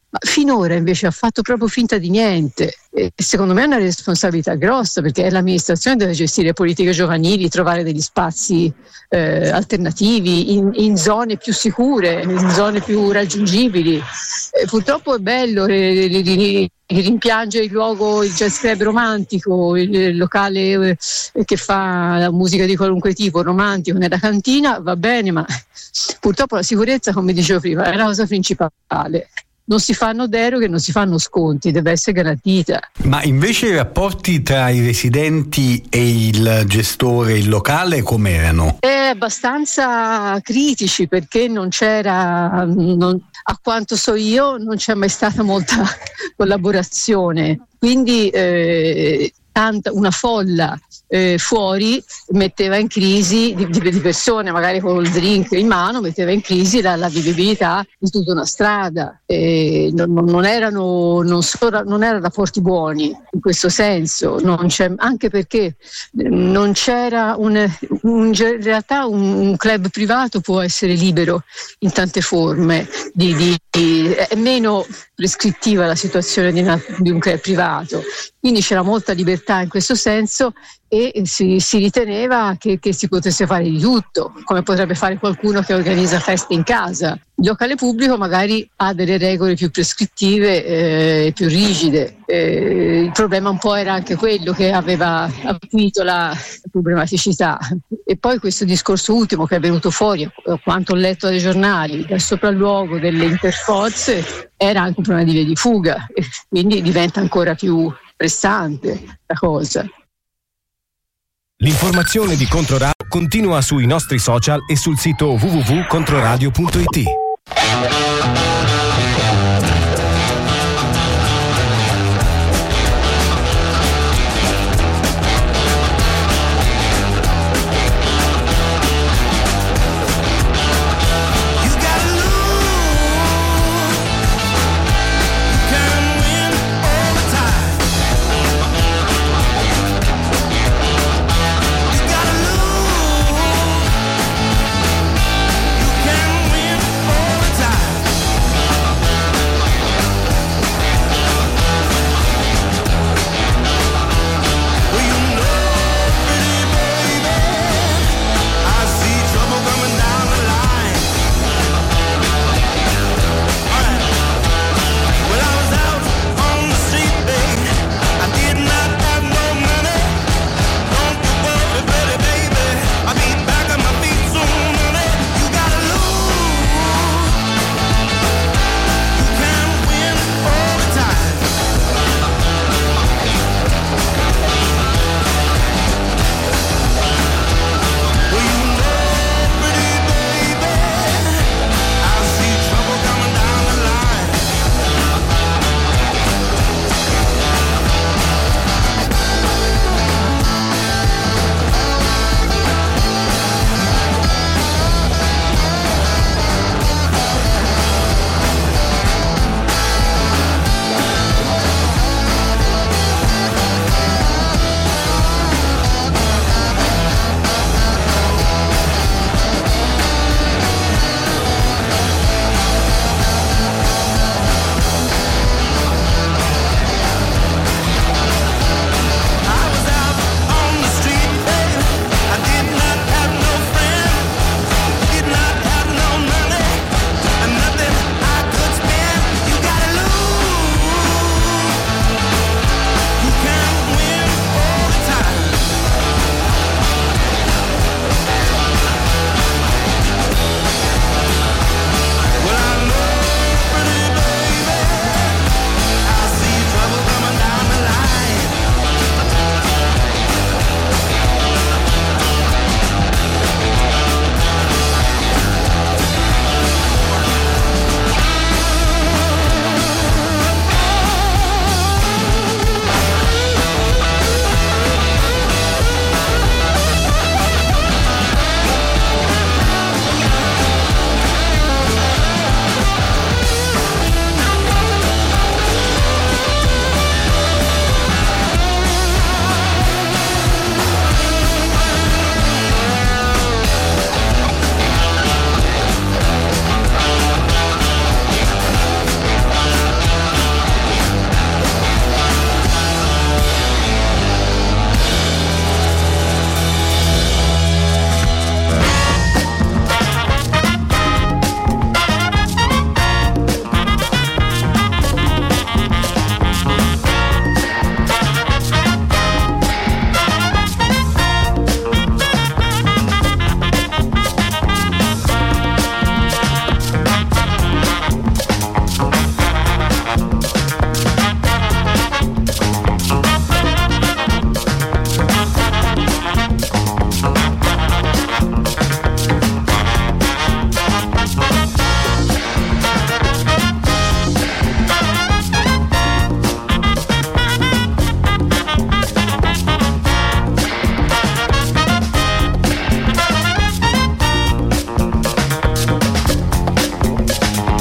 Speaker 6: ma finora invece ha fatto proprio finta di niente. E secondo me è una responsabilità grossa, perché l'amministrazione deve gestire politiche giovanili, trovare degli spazi alternativi in zone più sicure, in zone più raggiungibili. Purtroppo è bello rimpiangere il luogo, il jazz club romantico, il locale che fa musica di qualunque tipo, romantico, nella cantina, va bene, ma purtroppo la sicurezza, come dicevo prima, è la cosa principale. Non si fanno deroghe, non si fanno sconti, deve essere garantita.
Speaker 22: Ma invece i rapporti tra i residenti e il gestore, il locale, com'erano?
Speaker 6: Abbastanza critici, perché non c'era, a quanto so io, non c'è mai stata molta collaborazione. Quindi una folla fuori metteva in crisi di persone, magari con il drink in mano, metteva in crisi la vivibilità di tutta una strada. Non erano rapporti buoni in questo senso, anche perché non c'era in realtà un club privato può essere libero in tante forme, è meno prescrittiva la situazione di un club privato, quindi c'era molta libertà in questo senso, e si riteneva che si potesse fare di tutto, come potrebbe fare qualcuno che organizza feste in casa. Il locale pubblico magari ha delle regole più prescrittive, più rigide. Il problema un po' era anche quello che aveva acuito la problematicità. E poi questo discorso ultimo che è venuto fuori, quanto ho letto dai giornali, dal sopralluogo delle interforze, era anche un problema di via di fuga, e quindi diventa ancora più pressante la cosa.
Speaker 15: L'informazione di Controradio continua sui nostri social e sul sito www.controradio.it.